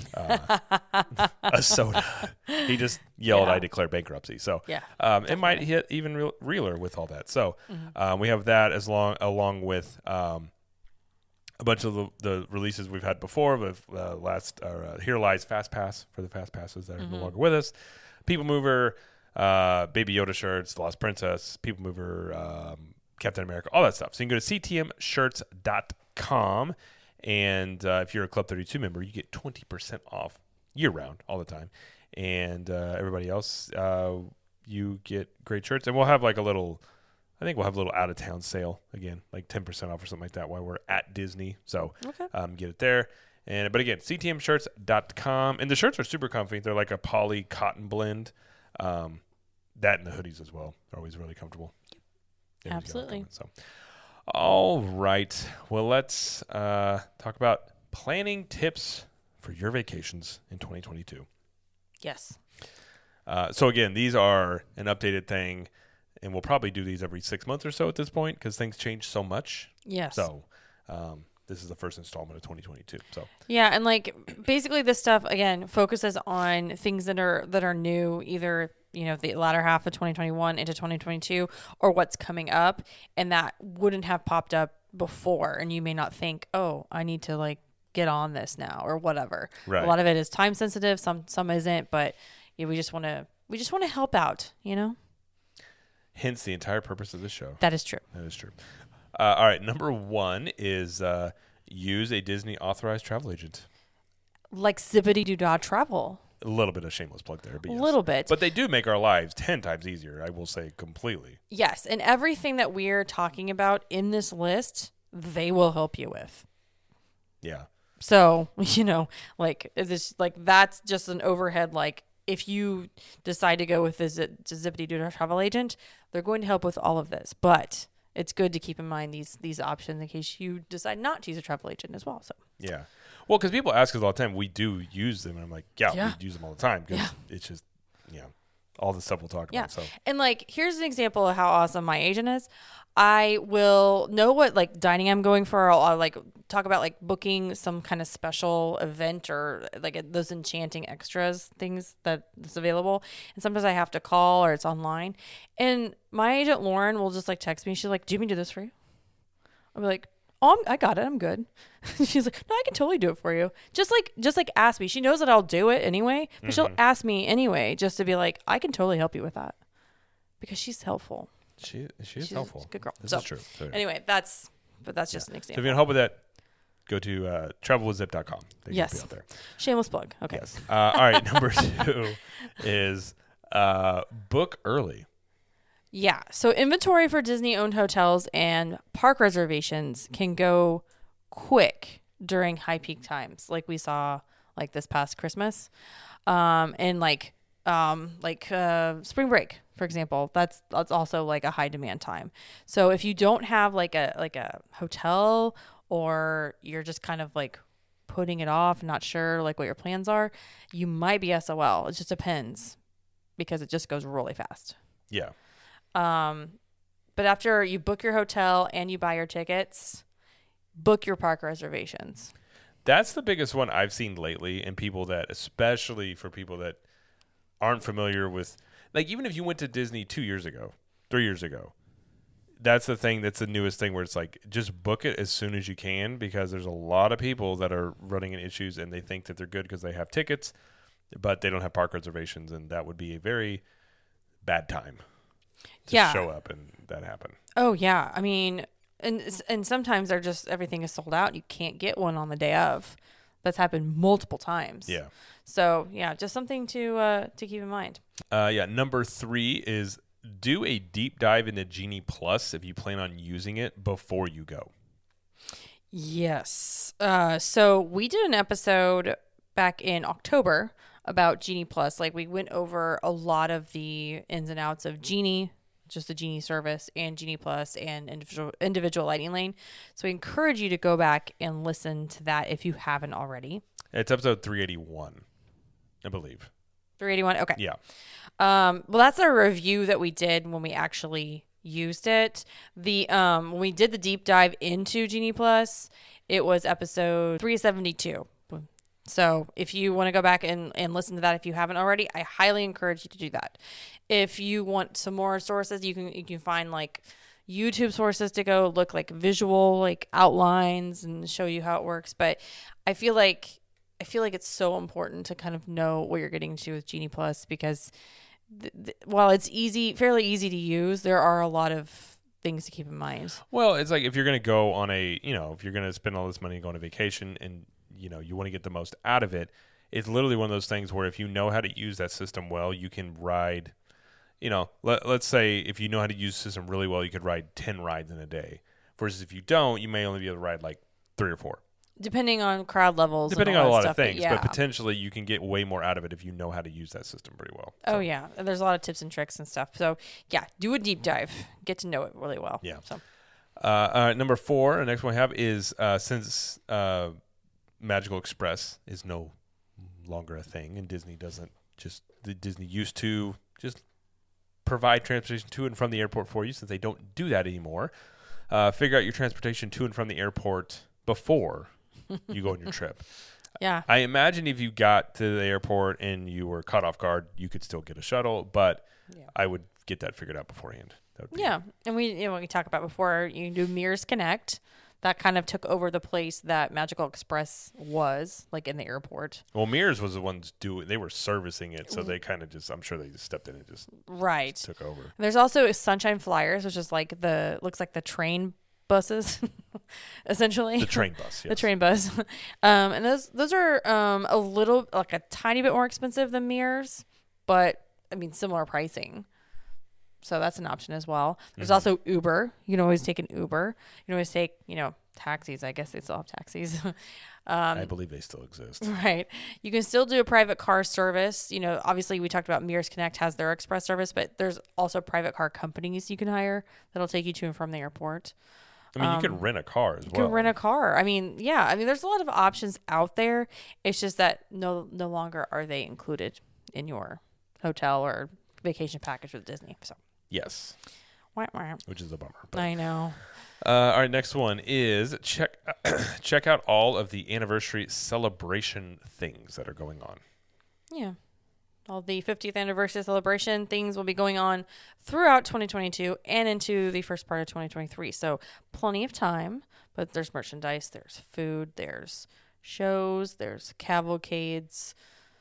a soda, he just yelled, "I declare bankruptcy." So it might hit even realer with all that. So we have that along with a bunch of the releases we've had before. Here Lies Fast Pass for the Fast Passes that are no longer with us. People Mover. Baby Yoda shirts, The Lost Princess, People Mover, Captain America, all that stuff. So you can go to ctmshirts.com, and if you're a Club 32 member, you get 20% off year-round, all the time. And everybody else, you get great shirts. And we'll have like a little out-of-town sale, again, like 10% off or something like that while we're at Disney. So get it there. But again, ctmshirts.com. And the shirts are super comfy. They're like a poly cotton blend. That and the hoodies as well are always really comfortable. Absolutely. So, all right. Well, let's talk about planning tips for your vacations in 2022. Yes. So again, these are an updated thing, and we'll probably do these every 6 months or so at this point because things change so much. Yes. So this is the first installment of 2022. So yeah, and like basically this stuff again focuses on things that are new, either the latter half of 2021 into 2022, or what's coming up, and that wouldn't have popped up before, and you may not think, oh, I need to like get on this now or whatever. Right. A lot of it is time sensitive, some isn't, but we just want to help out, Hence the entire purpose of this show. That is true. All right, number 1 is use a Disney authorized travel agent. Like Zippity-Doo-Dah Travel. A little bit of shameless plug there, but yes. A little bit. But they do make our lives 10 times easier, I will say, completely. Yes, and everything that we're talking about in this list, they will help you with. Yeah. So, like this, like that's just an overhead. Like if you decide to go with this Zippity-Doo-Dah Travel Agent, they're going to help with all of this. But it's good to keep in mind these options in case you decide not to use a travel agent as well. So yeah, well, because people ask us all the time, we do use them, and I'm like, yeah. We use them all the time because it's just all the stuff we'll talk about. So and like here's an example of how awesome my agent is. I will know what like dining I'm going for. I'll like talk about like booking some kind of special event or like those enchanting extras things that's available. And sometimes I have to call or it's online. And my agent Lauren will just like text me. She's like, "Do you want me to do this for you?" I'll be like, "Oh, I got it. I'm good." She's like, "No, I can totally do it for you. Just like ask me." She knows that I'll do it anyway, but she'll ask me anyway just to be like, "I can totally help you with that," because she's helpful. She's helpful. A good girl. This is true. So, anyway, that's just an example. So if you want help with that, go to travelwithzip.com. Yes. Be out there. Shameless plug. Okay. Yes. All right. Number 2 is book early. Yeah. So inventory for Disney-owned hotels and park reservations can go quick during high peak times, like we saw like this past Christmas, and like spring break, for example. That's also like a high demand time. So if you don't have like a hotel, or you're just kind of like putting it off, not sure like what your plans are, you might be SOL. It just depends because it just goes really fast. Yeah. But after you book your hotel and you buy your tickets, book your park reservations. That's the biggest one I've seen lately, and especially for people that aren't familiar with, like, even if you went to Disney 2 years ago, 3 years ago, that's the thing. That's the newest thing where it's like, just book it as soon as you can, because there's a lot of people that are running into issues and they think that they're good because they have tickets, but they don't have park reservations, and that would be a very bad time to show up and that happen. Oh yeah. I mean, and sometimes everything is sold out. You can't get one on the day of. That's happened multiple times. Yeah. So yeah, just something to keep in mind. Number 3 is do a deep dive into Genie Plus if you plan on using it before you go. Yes. So we did an episode back in October about Genie Plus. Like we went over a lot of the ins and outs of Genie, just the Genie service, and Genie Plus, and individual Lightning Lane. So we encourage you to go back and listen to that if you haven't already. It's episode 381, I believe. 381. Okay. Yeah. Well, that's a review that we did when we actually used it. When we did the deep dive into Genie Plus, it was episode 372. So if you want to go back and listen to that, if you haven't already, I highly encourage you to do that. If you want some more sources, you can find like YouTube sources to go look, like visual, like outlines, and show you how it works. But I feel like it's so important to kind of know what you're getting into with Genie Plus, because while it's fairly easy to use, there are a lot of things to keep in mind. Well, it's like if you're going to go on if you're going to spend all this money and go on a vacation and, you want to get the most out of it, it's literally one of those things where if you know how to use that system well, you can ride, let's say if you know how to use the system really well, you could ride 10 rides in a day. Versus if you don't, you may only be able to ride like 3 or 4. Depending on crowd levels. Depending on on a lot stuff, of things. but But potentially you can get way more out of it if you know how to use that system pretty well. Oh, yeah. And there's a lot of tips and tricks and stuff. So, yeah, do a deep dive. Get to know it really well. Yeah. So. Number 4, the next one I have is since Magical Express is no longer a thing and Disney used to just provide transportation to and from the airport for you. Since they don't do that anymore, figure out your transportation to and from the airport before you go on your trip. Yeah. I imagine if you got to the airport and you were caught off guard, you could still get a shuttle, but I would get that figured out beforehand. Yeah. And we talked about before, you can do Mears Connect. That kind of took over the place that Magical Express was, like in the airport. Well, Mears was the ones they were servicing it, so they kind of I'm sure they just stepped in and just took over. And there's also Sunshine Flyers, which is like looks like the train buses, essentially. The train bus, yes. The train bus. And those are a little, like a tiny bit more expensive than Mears, but I mean, similar pricing. So that's an option as well. There's also Uber. You can always take an Uber. You can always take, taxis. I guess they still have taxis. I believe they still exist. Right. You can still do a private car service. Obviously we talked about Mears Connect has their express service, but there's also private car companies you can hire that'll take you to and from the airport. I mean, you can rent a car as well. You can rent a car. I mean, yeah. I mean, there's a lot of options out there. It's just that no longer are they included in your hotel or vacation package with Disney. So. Yes. Which is a bummer. But. I know. All right, next one is check out all of the anniversary celebration things that are going on. Yeah. All the 50th anniversary celebration things will be going on throughout 2022 and into the first part of 2023. So plenty of time, but there's merchandise, there's food, there's shows, there's cavalcades,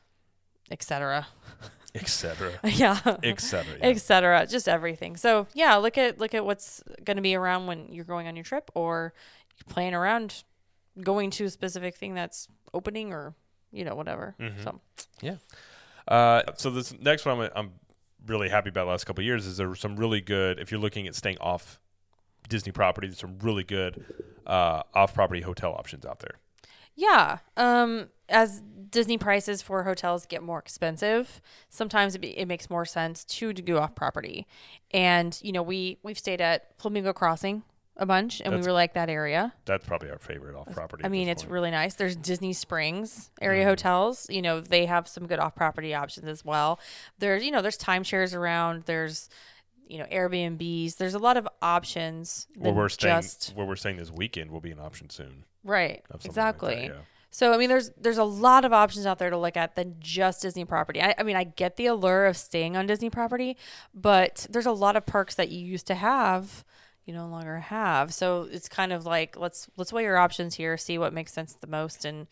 etc. Yeah. Etc. Just everything. So yeah, look at what's going to be around when you're going on your trip, or you're playing around going to a specific thing that's opening, or whatever. So yeah. So this next one I'm really happy about the last couple of years is there were some really good, if you're looking at staying off Disney property, there's some really good off-property hotel options out there. Yeah. As Disney prices for hotels get more expensive, sometimes it makes more sense to go off property. And, we've stayed at Flamingo Crossing a bunch, and we really like that area. That's probably our favorite off property. I mean, it's really nice. There's Disney Springs area hotels. They have some good off property options as well. There's timeshares around. There's, Airbnbs. There's a lot of options. Where we're staying this weekend will be an option soon. Right. Exactly. Like that, yeah. So, I mean, there's a lot of options out there to look at than just Disney property. I mean, I get the allure of staying on Disney property, but there's a lot of perks that you used to have, you no longer have. So it's kind of like, let's weigh your options here, see what makes sense the most, and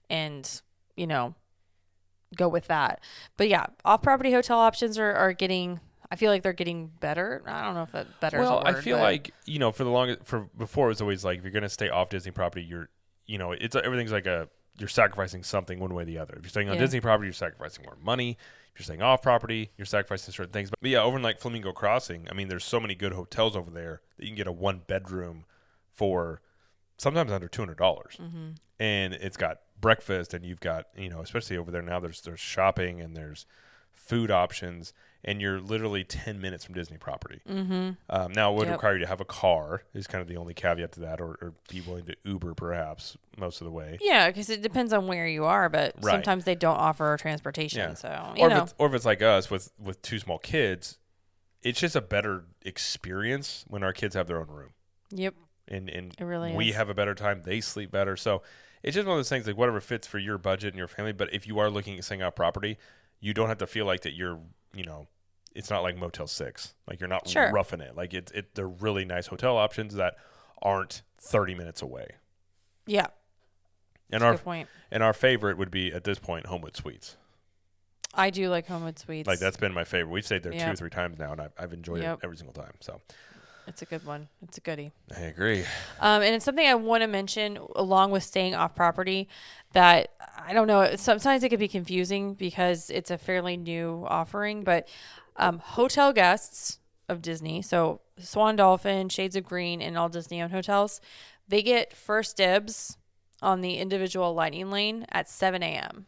go with that. But yeah, off-property hotel options are getting, I feel like they're getting better. I don't know if that better is a word. I feel like, for before it was always like, if you're going to stay off Disney property, everything's like you're sacrificing something one way or the other. If you're staying on Disney property, you're sacrificing more money. If you're staying off property, you're sacrificing certain things. But yeah, over in like Flamingo Crossing, I mean, there's so many good hotels over there that you can get a 1-bedroom for sometimes under $200. And it's got breakfast, and you've got, especially over there now, there's shopping and there's food options, and you're literally 10 minutes from Disney property. Now, it would require you to have a car is kind of the only caveat to that, or be willing to Uber perhaps most of the way. Yeah, because it depends on where you are, but sometimes they don't offer transportation. Yeah. So, or if it's like us with 2 small kids, it's just a better experience when our kids have their own room. Yep. And it really we have a better time. They sleep better. So it's just one of those things, like whatever fits for your budget and your family. But if you are looking at staying off property, you don't have to feel like that you're, it's not like Motel 6. Like you're not roughing it. Like they're really nice hotel options that aren't 30 minutes away. Yeah. And good point. And our favorite would be at this point Homewood Suites. I do like Homewood Suites. Like that's been my favorite. We've stayed there 2 Yep. or 3 times now, and I've enjoyed Yep. it every single time. So It's a good one. It's a goodie. I agree. And it's something I want to mention along with staying off property that I don't know. Sometimes it can be confusing because it's a fairly new offering, but hotel guests of Disney, so Swan Dolphin, Shades of Green, and all Disney-owned hotels, they get first dibs on the individual lightning lane at 7 a.m.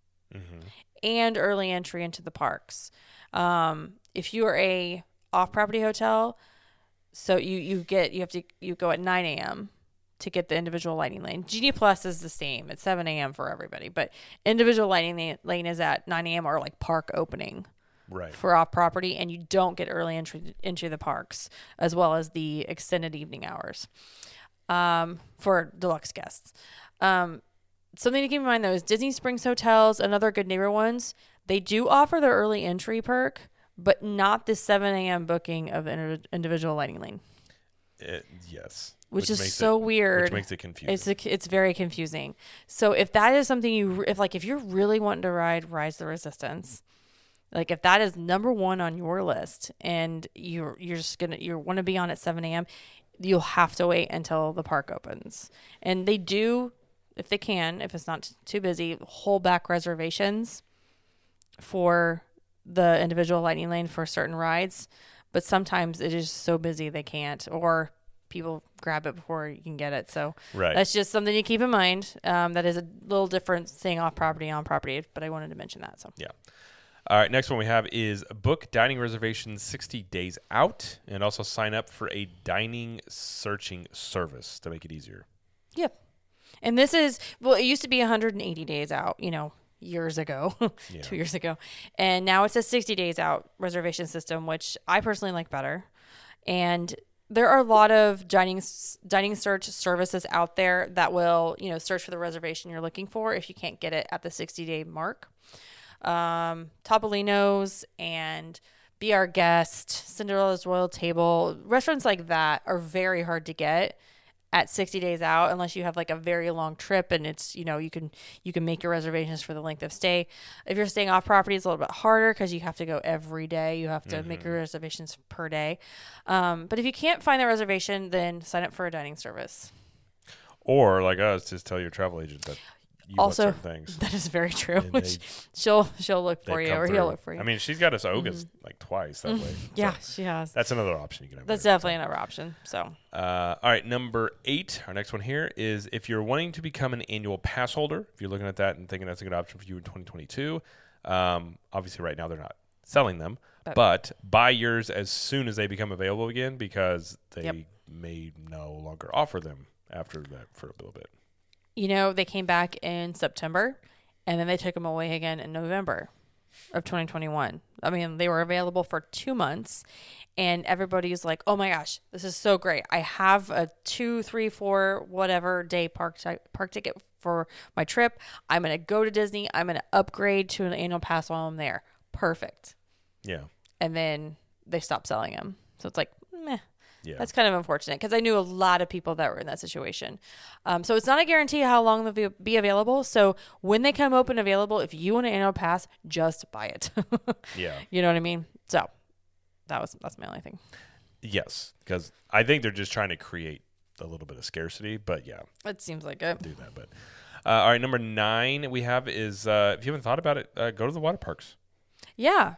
and early entry into the parks. If you are a off-property hotel, so you go at 9 a.m. to get the individual lightning lane. Genie Plus is the same. It's 7 a.m. for everybody, but individual lightning lane is at 9 a.m. or like park opening. Right. For off property, and you don't get early entry into the parks as well as the extended evening hours for deluxe guests. Something to keep in mind though is Disney Springs hotels and other Good Neighbor ones. They do offer the early entry perk, but not the 7 a.m. booking of the individual lightning lane. Yes. Which is so weird. Which makes it confusing. It's very confusing. So if that is something if you're really wanting to ride Rise of the Resistance, like if that is number one on your list and you want to be on at 7 a.m., you'll have to wait until the park opens. And they do, if they can, if it's not too busy, hold back reservations for the individual lightning lane for certain rides. But sometimes it is so busy they can't, or people grab it before you can get it. So that's just something to keep in mind. That is a little different thing off property, on property, but I wanted to mention that. So yeah. All right, next one we have is book dining reservations 60 days out and also sign up for a dining searching service to make it easier. Yep. And this is, well, it used to be 180 days out, years ago, 2 years ago. And now it's a 60 days out reservation system, which I personally like better. And there are a lot of dining search services out there that will, search for the reservation you're looking for if you can't get it at the 60-day mark. Topolino's and Be Our Guest, Cinderella's Royal Table, restaurants like that are very hard to get at 60 days out unless you have like a very long trip and it's, you can make your reservations for the length of stay. If you're staying off property, it's a little bit harder because you have to go every day. You have to make your reservations per day. But if you can't find the reservation, then sign up for a dining service. Or like us, just tell your travel agent that you also, want certain things. That is very true. Which she'll look for you, or he'll look for you. I mean, she's got us Oga's like twice that way. Yeah, so she has. That's another option you can have. That's definitely another option. So, all right, number 8. Our next one here is if you're wanting to become an annual pass holder. If you're looking at that and thinking that's a good option for you in 2022, obviously right now they're not selling them, but buy yours as soon as they become available again because they may no longer offer them after that for a little bit. They came back in September, and then they took them away again in November of 2021. I mean, they were available for 2 months, and everybody's like, oh my gosh, this is so great. I have a 2, 3, 4, whatever day park ticket for my trip. I'm going to go to Disney. I'm going to upgrade to an annual pass while I'm there. Perfect. Yeah. And then they stopped selling them. So it's like, meh. Yeah. That's kind of unfortunate because I knew a lot of people that were in that situation. So it's not a guarantee how long they'll be available. So when they come open available, if you want an annual pass, just buy it. Yeah. You know what I mean? So that's my only thing. Yes, because I think they're just trying to create a little bit of scarcity, but yeah. It seems like it. Do that, but all right, number 9 we have is if you haven't thought about it, go to the water parks. Yeah.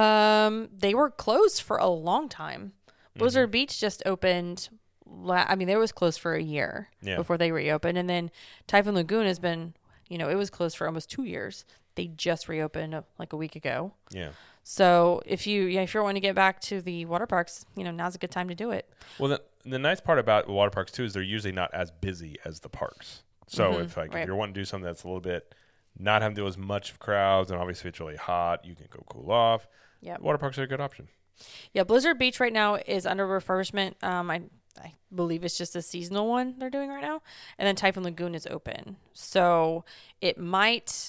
They were closed for a long time. Blizzard Beach just opened. They was closed for a year before they reopened. And then Typhoon Lagoon has been, it was closed for almost 2 years. They just reopened like a week ago. Yeah. So if you're wanting to get back to the water parks, now's a good time to do it. Well, the nice part about water parks too is they're usually not as busy as the parks. So if you're wanting to do something that's a little bit not having to do as much crowds, and obviously it's really hot, you can go cool off. Yeah. Water parks are a good option. Yeah, Blizzard Beach right now is under refurbishment. I believe it's just a seasonal one they're doing right now, and then Typhoon Lagoon is open. So it might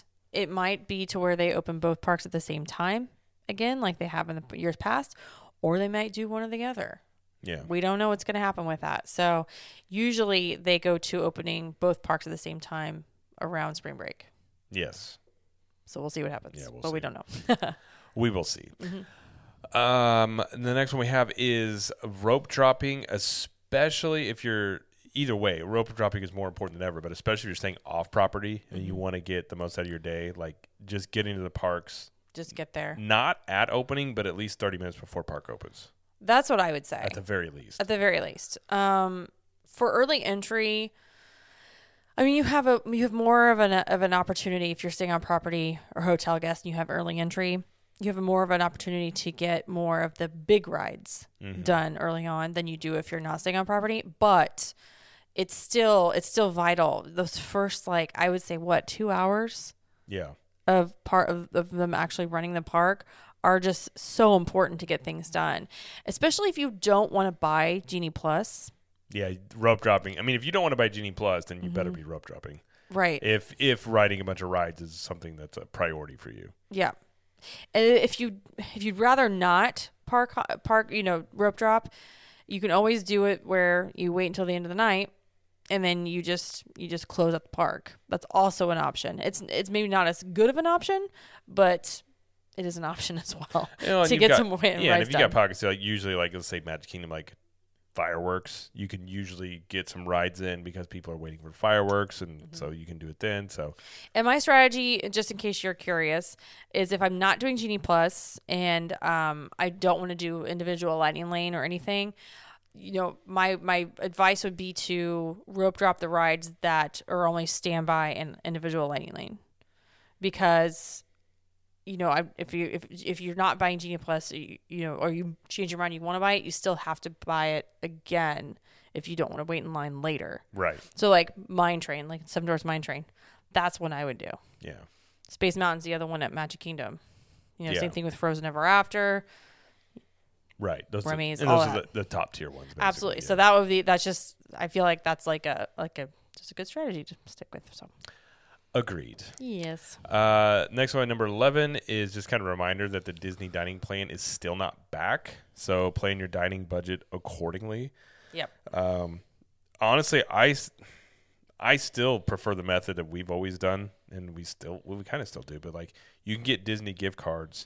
be to where they open both parks at the same time again, like they have in the years past, or they might do one or the other. Yeah, we don't know what's going to happen with that. So usually they go to opening both parks at the same time around spring break. Yes. So we'll see what happens. Yeah, we'll but see. we don't know. We will see. The next one we have is rope dropping, especially if you're either way. Rope dropping is more important than ever, but especially if you're staying off property and you want to get the most out of your day, like just getting to the parks. Just get there. Not at opening, but at least 30 minutes before park opens. That's what I would say. At the very least. At the very least. For early entry, I mean, you have more of an opportunity if you're staying on property or hotel guest and you have early entry. You have more of an opportunity to get more of the big rides done early on than you do if you're not staying on property. But it's still vital. Those first, like, I would say, 2 hours? Yeah. Of them actually running the park are just so important to get things done, especially if you don't want to buy Genie Plus. Yeah, rope dropping. I mean, if you don't want to buy Genie Plus, then you better be rope dropping. Right. If riding a bunch of rides is something that's a priority for you. Yeah. And if you'd rather not park, rope drop, you can always do it where you wait until the end of the night and then you just close up the park. That's also an option. It's maybe not as good of an option, but it is an option as well to get some rides done. Yeah, and if you got pockets, like usually, like let's say Magic Kingdom, like fireworks, you can usually get some rides in because people are waiting for fireworks, and so you can do it then. So, and my strategy, just in case you're curious, is if I'm not doing Genie Plus and I don't want to do individual lightning lane or anything, my advice would be to rope drop the rides that are only standby and individual lightning lane, because if you're not buying Genie Plus, or you change your mind, you want to buy it, you still have to buy it again if you don't want to wait in line later. Right. So like Mine Train, like Seven Dwarfs Mine Train, that's what I would do. Yeah. Space Mountain's the other one at Magic Kingdom. Same thing with Frozen Ever After. Right. Those are the top tier ones. Absolutely. Yeah. So I feel like that's like a just a good strategy to stick with. So. Agreed. Yes. Next one, number 11, is just kind of a reminder that the Disney dining plan is still not back. So plan your dining budget accordingly. Yep. Honestly, I still prefer the method that we've always done, and we kind of still do. But like, you can get Disney gift cards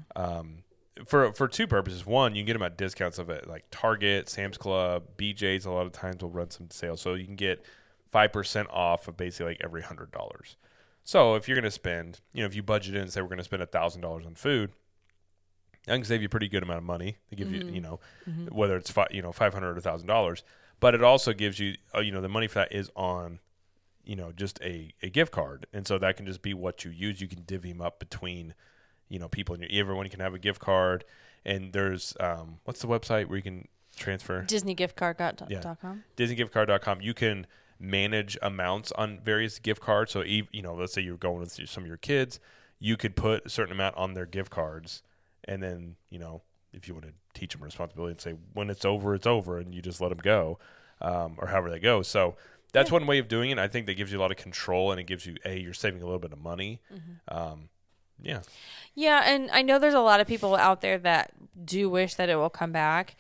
for two purposes. One, you can get them at discounts of it, like Target, Sam's Club, BJ's. A lot of times will run some sales, so you can get 5% off of basically like every $100. So if you're going to spend, if you budget in and say we're going to spend $1,000 on food, I can save you a pretty good amount of money to give you, whether it's $500 or $1,000. But it also gives you, the money for that is on, just a gift card, and so that can just be what you use. You can divvy them up between, people. Everyone can have a gift card, and there's what's the website where you can transfer? DisneyGiftCard.com. Yeah. DisneyGiftCard.com. You can manage amounts on various gift cards. So, let's say you're going with some of your kids, you could put a certain amount on their gift cards. And then, if you want to teach them responsibility and say, when it's over, and you just let them go, or however they go. So that's one way of doing it. I think that gives you a lot of control, and it gives you, you're saving a little bit of money. Yeah. Yeah. And I know there's a lot of people out there that do wish that it will come back.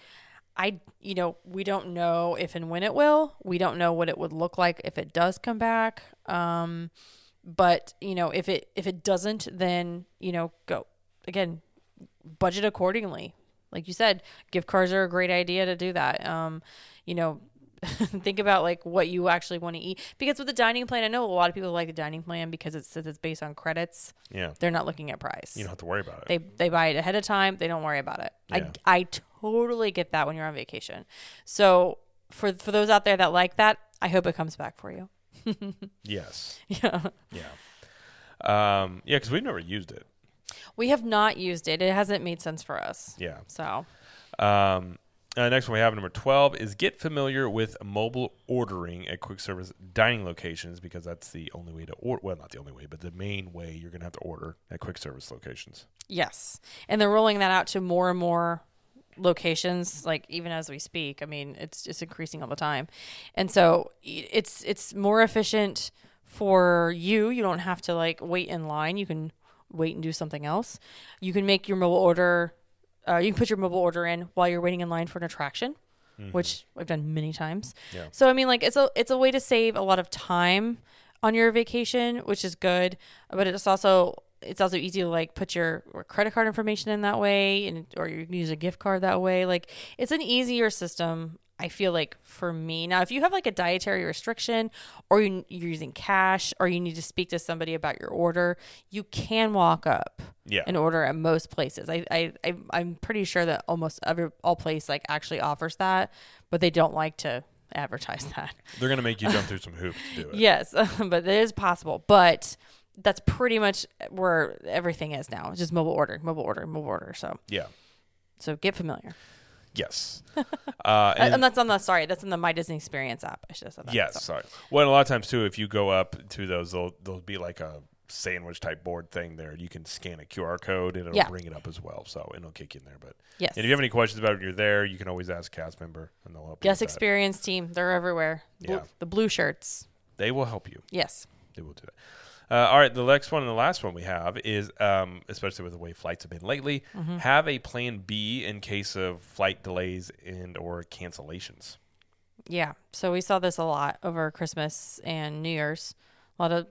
We don't know if and when it will. We don't know what it would look like if it does come back. But if it doesn't, then go again, budget accordingly. Like you said, gift cards are a great idea to do that. Think about like what you actually want to eat, because with the dining plan, I know a lot of people like the dining plan because it's based on credits. Yeah, they're not looking at price. You don't have to worry about it. They buy it ahead of time. They don't worry about it. Yeah. I totally get that when you're on vacation. So for those out there that like that, I hope it comes back for you. Yes. Yeah. Yeah. Because we've never used it. We have not used it. It hasn't made sense for us. Yeah. So. Next one we have, number 12, is get familiar with mobile ordering at quick service dining locations, because that's the only way to order. Well, not the only way, but the main way you're going to have to order at quick service locations. Yes. And they're rolling that out to more and more locations, like even as we speak. I mean, it's just increasing all the time. And so it's more efficient for you. You don't have to like wait in line. You can wait and do something else. You can make your mobile order. You can put your mobile order in while you're waiting in line for an attraction, which I've done many times. Yeah. So I mean, like it's a way to save a lot of time on your vacation, which is good. But it's also it's also easy to like put your credit card information in that way, and or you can use a gift card that way. Like it's an easier system, I feel like, for me. Now, if you have like a dietary restriction, or you're using cash, or you need to speak to somebody about your order, you can walk up and order at most places. I'm pretty sure that almost all place like actually offers that, but they don't like to advertise that. They're going to make you jump through some hoops to do it. Yes, but it is possible. But that's pretty much where everything is now. It's just mobile order. So get familiar. Yes. And that's on the My Disney Experience app. I should have said that. Yes, sorry. Well, and a lot of times too, if you go up to those, they'll be like a sandwich type board thing there. You can scan a QR code and it'll bring it up as well. So it'll kick you in there. But yes. And if you have any questions about it when you're there, you can always ask a cast member and they'll help you. Guest experience team. They're everywhere. The blue shirts. They will help you. Yes. They will do that. All right, the next one and the last one we have is, especially with the way flights have been lately, have a plan B in case of flight delays and or cancellations. Yeah, so we saw this a lot over Christmas and New Year's. A lot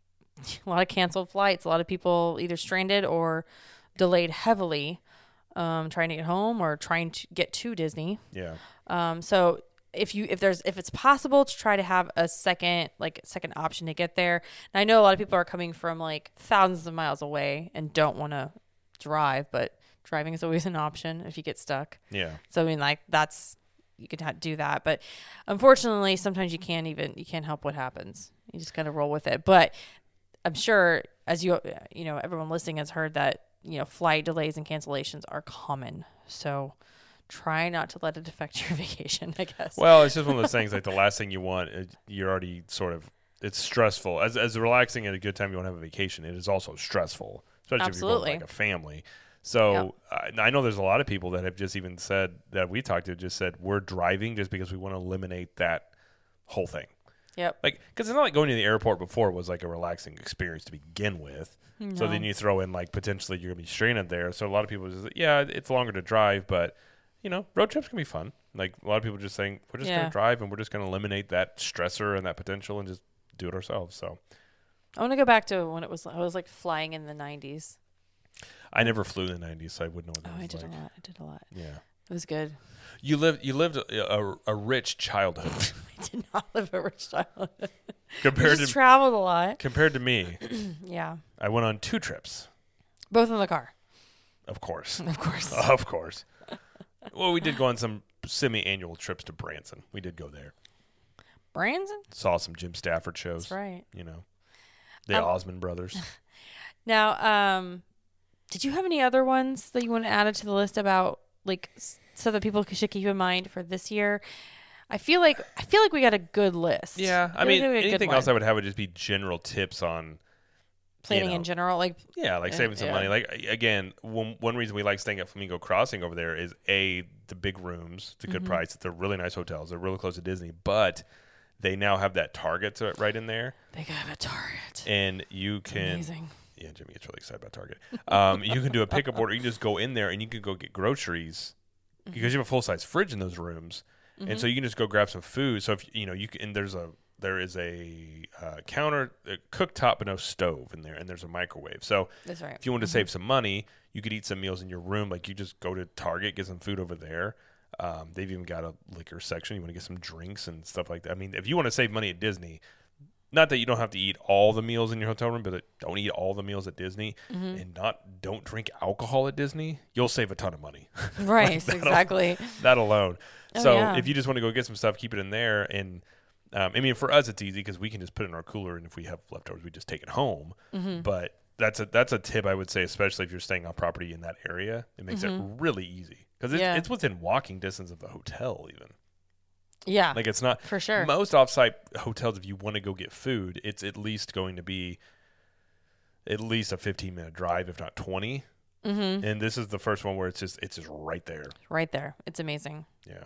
of canceled flights. A lot of people either stranded or delayed heavily, trying to get home or trying to get to Disney. Yeah. So if it's possible to try to have a second option to get there. And I know a lot of people are coming from like thousands of miles away and don't want to drive, but driving is always an option if you get stuck. Yeah. So I mean, like you could do that, but unfortunately, sometimes you can't help what happens. You just kind of roll with it. But I'm sure, as everyone listening has heard that flight delays and cancellations are common. So try not to let it affect your vacation, I guess. Well, it's just one of those things, like the last thing you want, you're already it's stressful. As relaxing and a good time you want to have a vacation, it is also stressful, especially Absolutely. if you're going with like a family. So I know there's a lot of people that have just even said, that we talked to, just said, we're driving just because we want to eliminate that whole thing. Yep. Like, because it's not like going to the airport before was like a relaxing experience to begin with. No. So then you throw in like potentially you're going to be stranded there. So a lot of people just, it's longer to drive, but road trips can be fun. Like a lot of people just saying, we're just going to drive and we're just going to eliminate that stressor and that potential and just do it ourselves. So I want to go back to when I was like flying in the 90s. I never flew in the 90s, so I wouldn't know what that was like. I did a lot. Yeah. It was good. You lived a rich childhood. I did not live a rich childhood. I just traveled a lot. Compared to me. Yeah. I went on 2 trips. Both in the car. Of course. Of course. Of course. Well, we did go on some semi-annual trips to Branson. We did go there. Branson? Saw some Jim Stafford shows. That's right. The Osmond brothers. Now, did you have any other ones that you want to add to the list about, like, so that people should keep in mind for this year? I feel like we got a good list. Yeah, I mean, anything else I would have would just be general tips on planning in general, like saving some money. Like again, one reason we like staying at Flamingo Crossing over there is the big rooms, it's a good price. They're really nice hotels. They're really close to Disney, but they now have that Target right in there. They got a Target, and you can. Amazing. Yeah, Jimmy gets really excited about Target. You can do a pickup order. You can just go in there and you can go get groceries because you have a full size fridge in those rooms, and so you can just go grab some food. So if you can, and there is a counter, a cooktop, but no stove in there, and there's a microwave. So that's right. If you want to save some money, you could eat some meals in your room. Like you just go to Target, get some food over there. They've even got a liquor section. You want to get some drinks and stuff like that. I mean, if you want to save money at Disney, not that you don't have to eat all the meals in your hotel room, but don't eat all the meals at Disney and don't drink alcohol at Disney, you'll save a ton of money. Right, exactly. That alone. Oh, so yeah. if you just want to go get some stuff, keep it in there. And I mean, for us, it's easy because we can just put it in our cooler, and if we have leftovers, we just take it home. But that's a tip I would say, especially if you're staying on property in that area. It makes it really easy because it's within walking distance of the hotel even. Yeah. Like it's not for sure. Most offsite hotels, if you want to go get food, it's at least going to be at least a 15-minute drive, if not 20. And this is the first one where it's just right there. Right there. It's amazing. Yeah.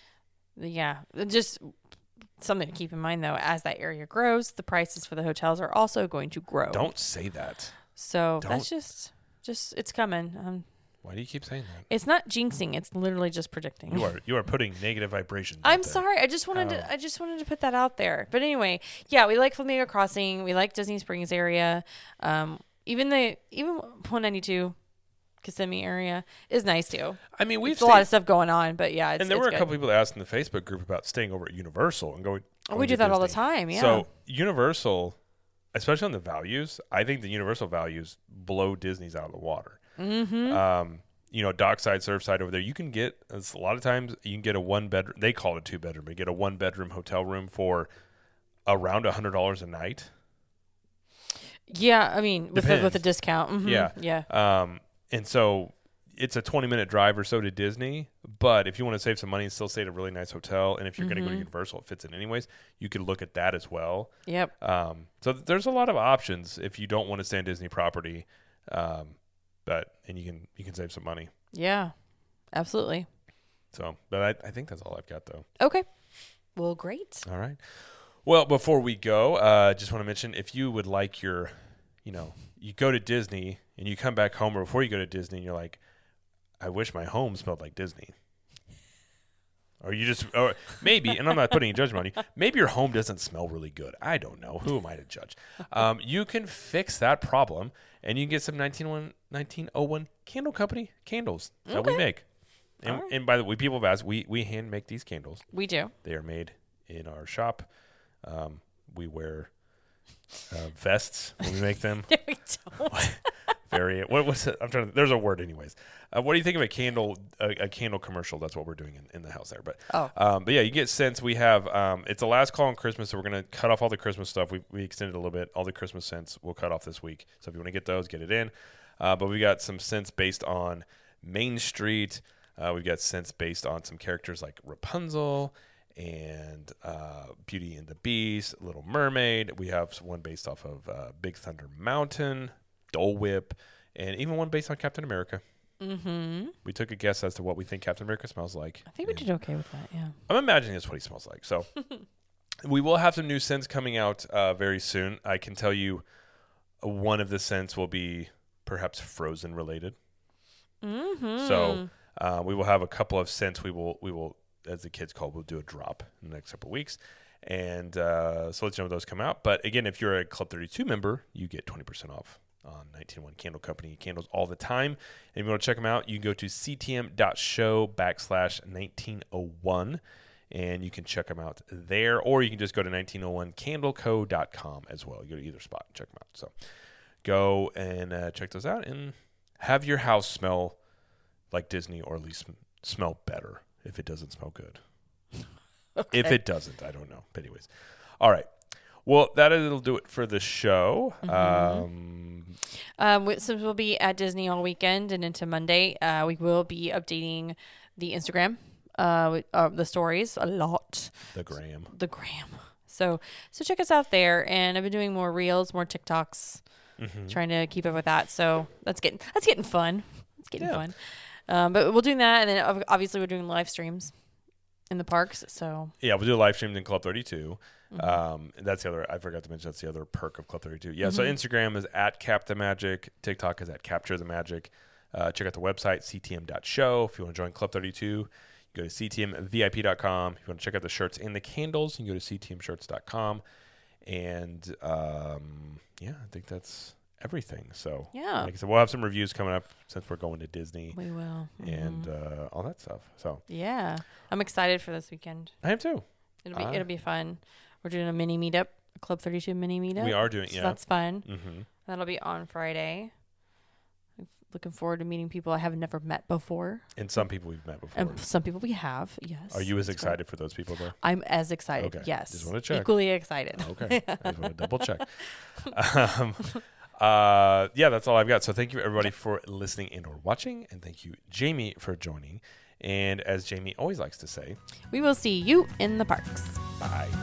Yeah. Just something to keep in mind though, as that area grows, the prices for the hotels are also going to grow. Don't say that. So that's just it's coming. Why do you keep saying that? It's not jinxing. It's literally just predicting. You are putting negative vibrations. I'm sorry. I just wanted to put that out there. But anyway, yeah, we like Flamingo Crossing. We like Disney Springs area. Even 192 Kissimmee area is nice too. I mean, we've It's a lot of stuff going on, but yeah, and there were a good. couple people that asked in the Facebook group about staying over at Universal and going. Oh, we do that all the time. Yeah. So Universal, especially on the values, I think the Universal values blow Disney's out of the water. Mm-hmm. You know, dockside, surfside over there, you can get a lot of times you can get a 1-bedroom. They call it a 2-bedroom, but you get a 1-bedroom hotel room for around $100 a night. Yeah, I mean, with a discount. Mm-hmm. Yeah. And so it's a 20-minute drive or so to Disney. But if you want to save some money and still stay at a really nice hotel, and if you're going to go to Universal, it fits in anyways, you could look at that as well. Yep. So there's a lot of options if you don't want to stay on Disney property, and you can save some money. Yeah, absolutely. So, but I think that's all I've got though. Okay. Well, great. All right. Well, before we go, just want to mention if you would like you go to Disney and you come back home, or before you go to Disney and you're like, I wish my home smelled like Disney. Or maybe, and I'm not putting a judgment on you, maybe your home doesn't smell really good. I don't know. Who am I to judge? You can fix that problem, and you can get some 1901 Candle Company candles that we make. And by the way, people have asked, we hand make these candles. We do. They are made in our shop. We wear vests when we make them. No, we don't. What was it? There's a word anyways. What do you think of a candle commercial? That's what we're doing in the house there. But yeah, you get scents. We have it's the last call on Christmas, so we're gonna cut off all the Christmas stuff. We extended a little bit. All the Christmas scents we'll cut off this week. So if you want to get those, get it in. But we got some scents based on Main Street. We've got scents based on some characters like Rapunzel and Beauty and the Beast, Little Mermaid. We have one based off of Big Thunder Mountain, Dole Whip, and even one based on Captain America. Mm-hmm. We took a guess as to what we think Captain America smells like. I think we did okay with that, yeah. I'm imagining that's what he smells like. So we will have some new scents coming out very soon. I can tell you one of the scents will be perhaps Frozen related. Mm-hmm. So we will have a couple of scents. We will, as the kids call, we'll do a drop in the next couple of weeks. And so let's know when those come out. But again, if you're a Club 32 member, you get 20% off on 1901 Candle Company candles all the time. And if you want to check them out, you can go to ctm.show/1901 and you can check them out there, or you can just go to 1901candleco.com as well. You go to either spot and check them out. So go and check those out and have your house smell like Disney, or at least smell better if it doesn't smell good. Okay. If it doesn't, I don't know. But anyways, all right. Well, that'll do it for the show. Mm-hmm. Since we'll be at Disney all weekend and into Monday, we will be updating the Instagram, the stories a lot. The gram. So check us out there. And I've been doing more reels, more TikToks, trying to keep up with that. So that's getting fun. It's getting fun. But we'll do that, and then obviously we're doing live streams in the parks. So yeah, we'll do a live stream in Club 32. That's the other. I forgot to mention that's the other perk of Club 32. Yeah. So Instagram is @CapTheMagic. TikTok is @CaptureTheMagic. Check out the website ctm.show. If you want to join Club 32, you go to ctmvip.com. If you want to check out the shirts and the candles, you can go to ctmshirts.com. And I think that's everything. So yeah, like I said, we'll have some reviews coming up since we're going to Disney. We will. And all that stuff. So yeah, I'm excited for this weekend. I am too. It'll be fun. We're doing a mini meetup, a Club 32 mini meetup. We are doing, so that's fun. That'll be on Friday. I'm looking forward to meeting people I have never met before. And some people we've met before. And some people we have, yes. Are you as excited for those people though? I'm as excited, okay. Yes. Just want to check. Equally excited. Okay. I just want to double check. That's all I've got. So thank you everybody for listening and or watching. And thank you, Jamie, for joining. And as Jamie always likes to say, we will see you in the parks. Bye.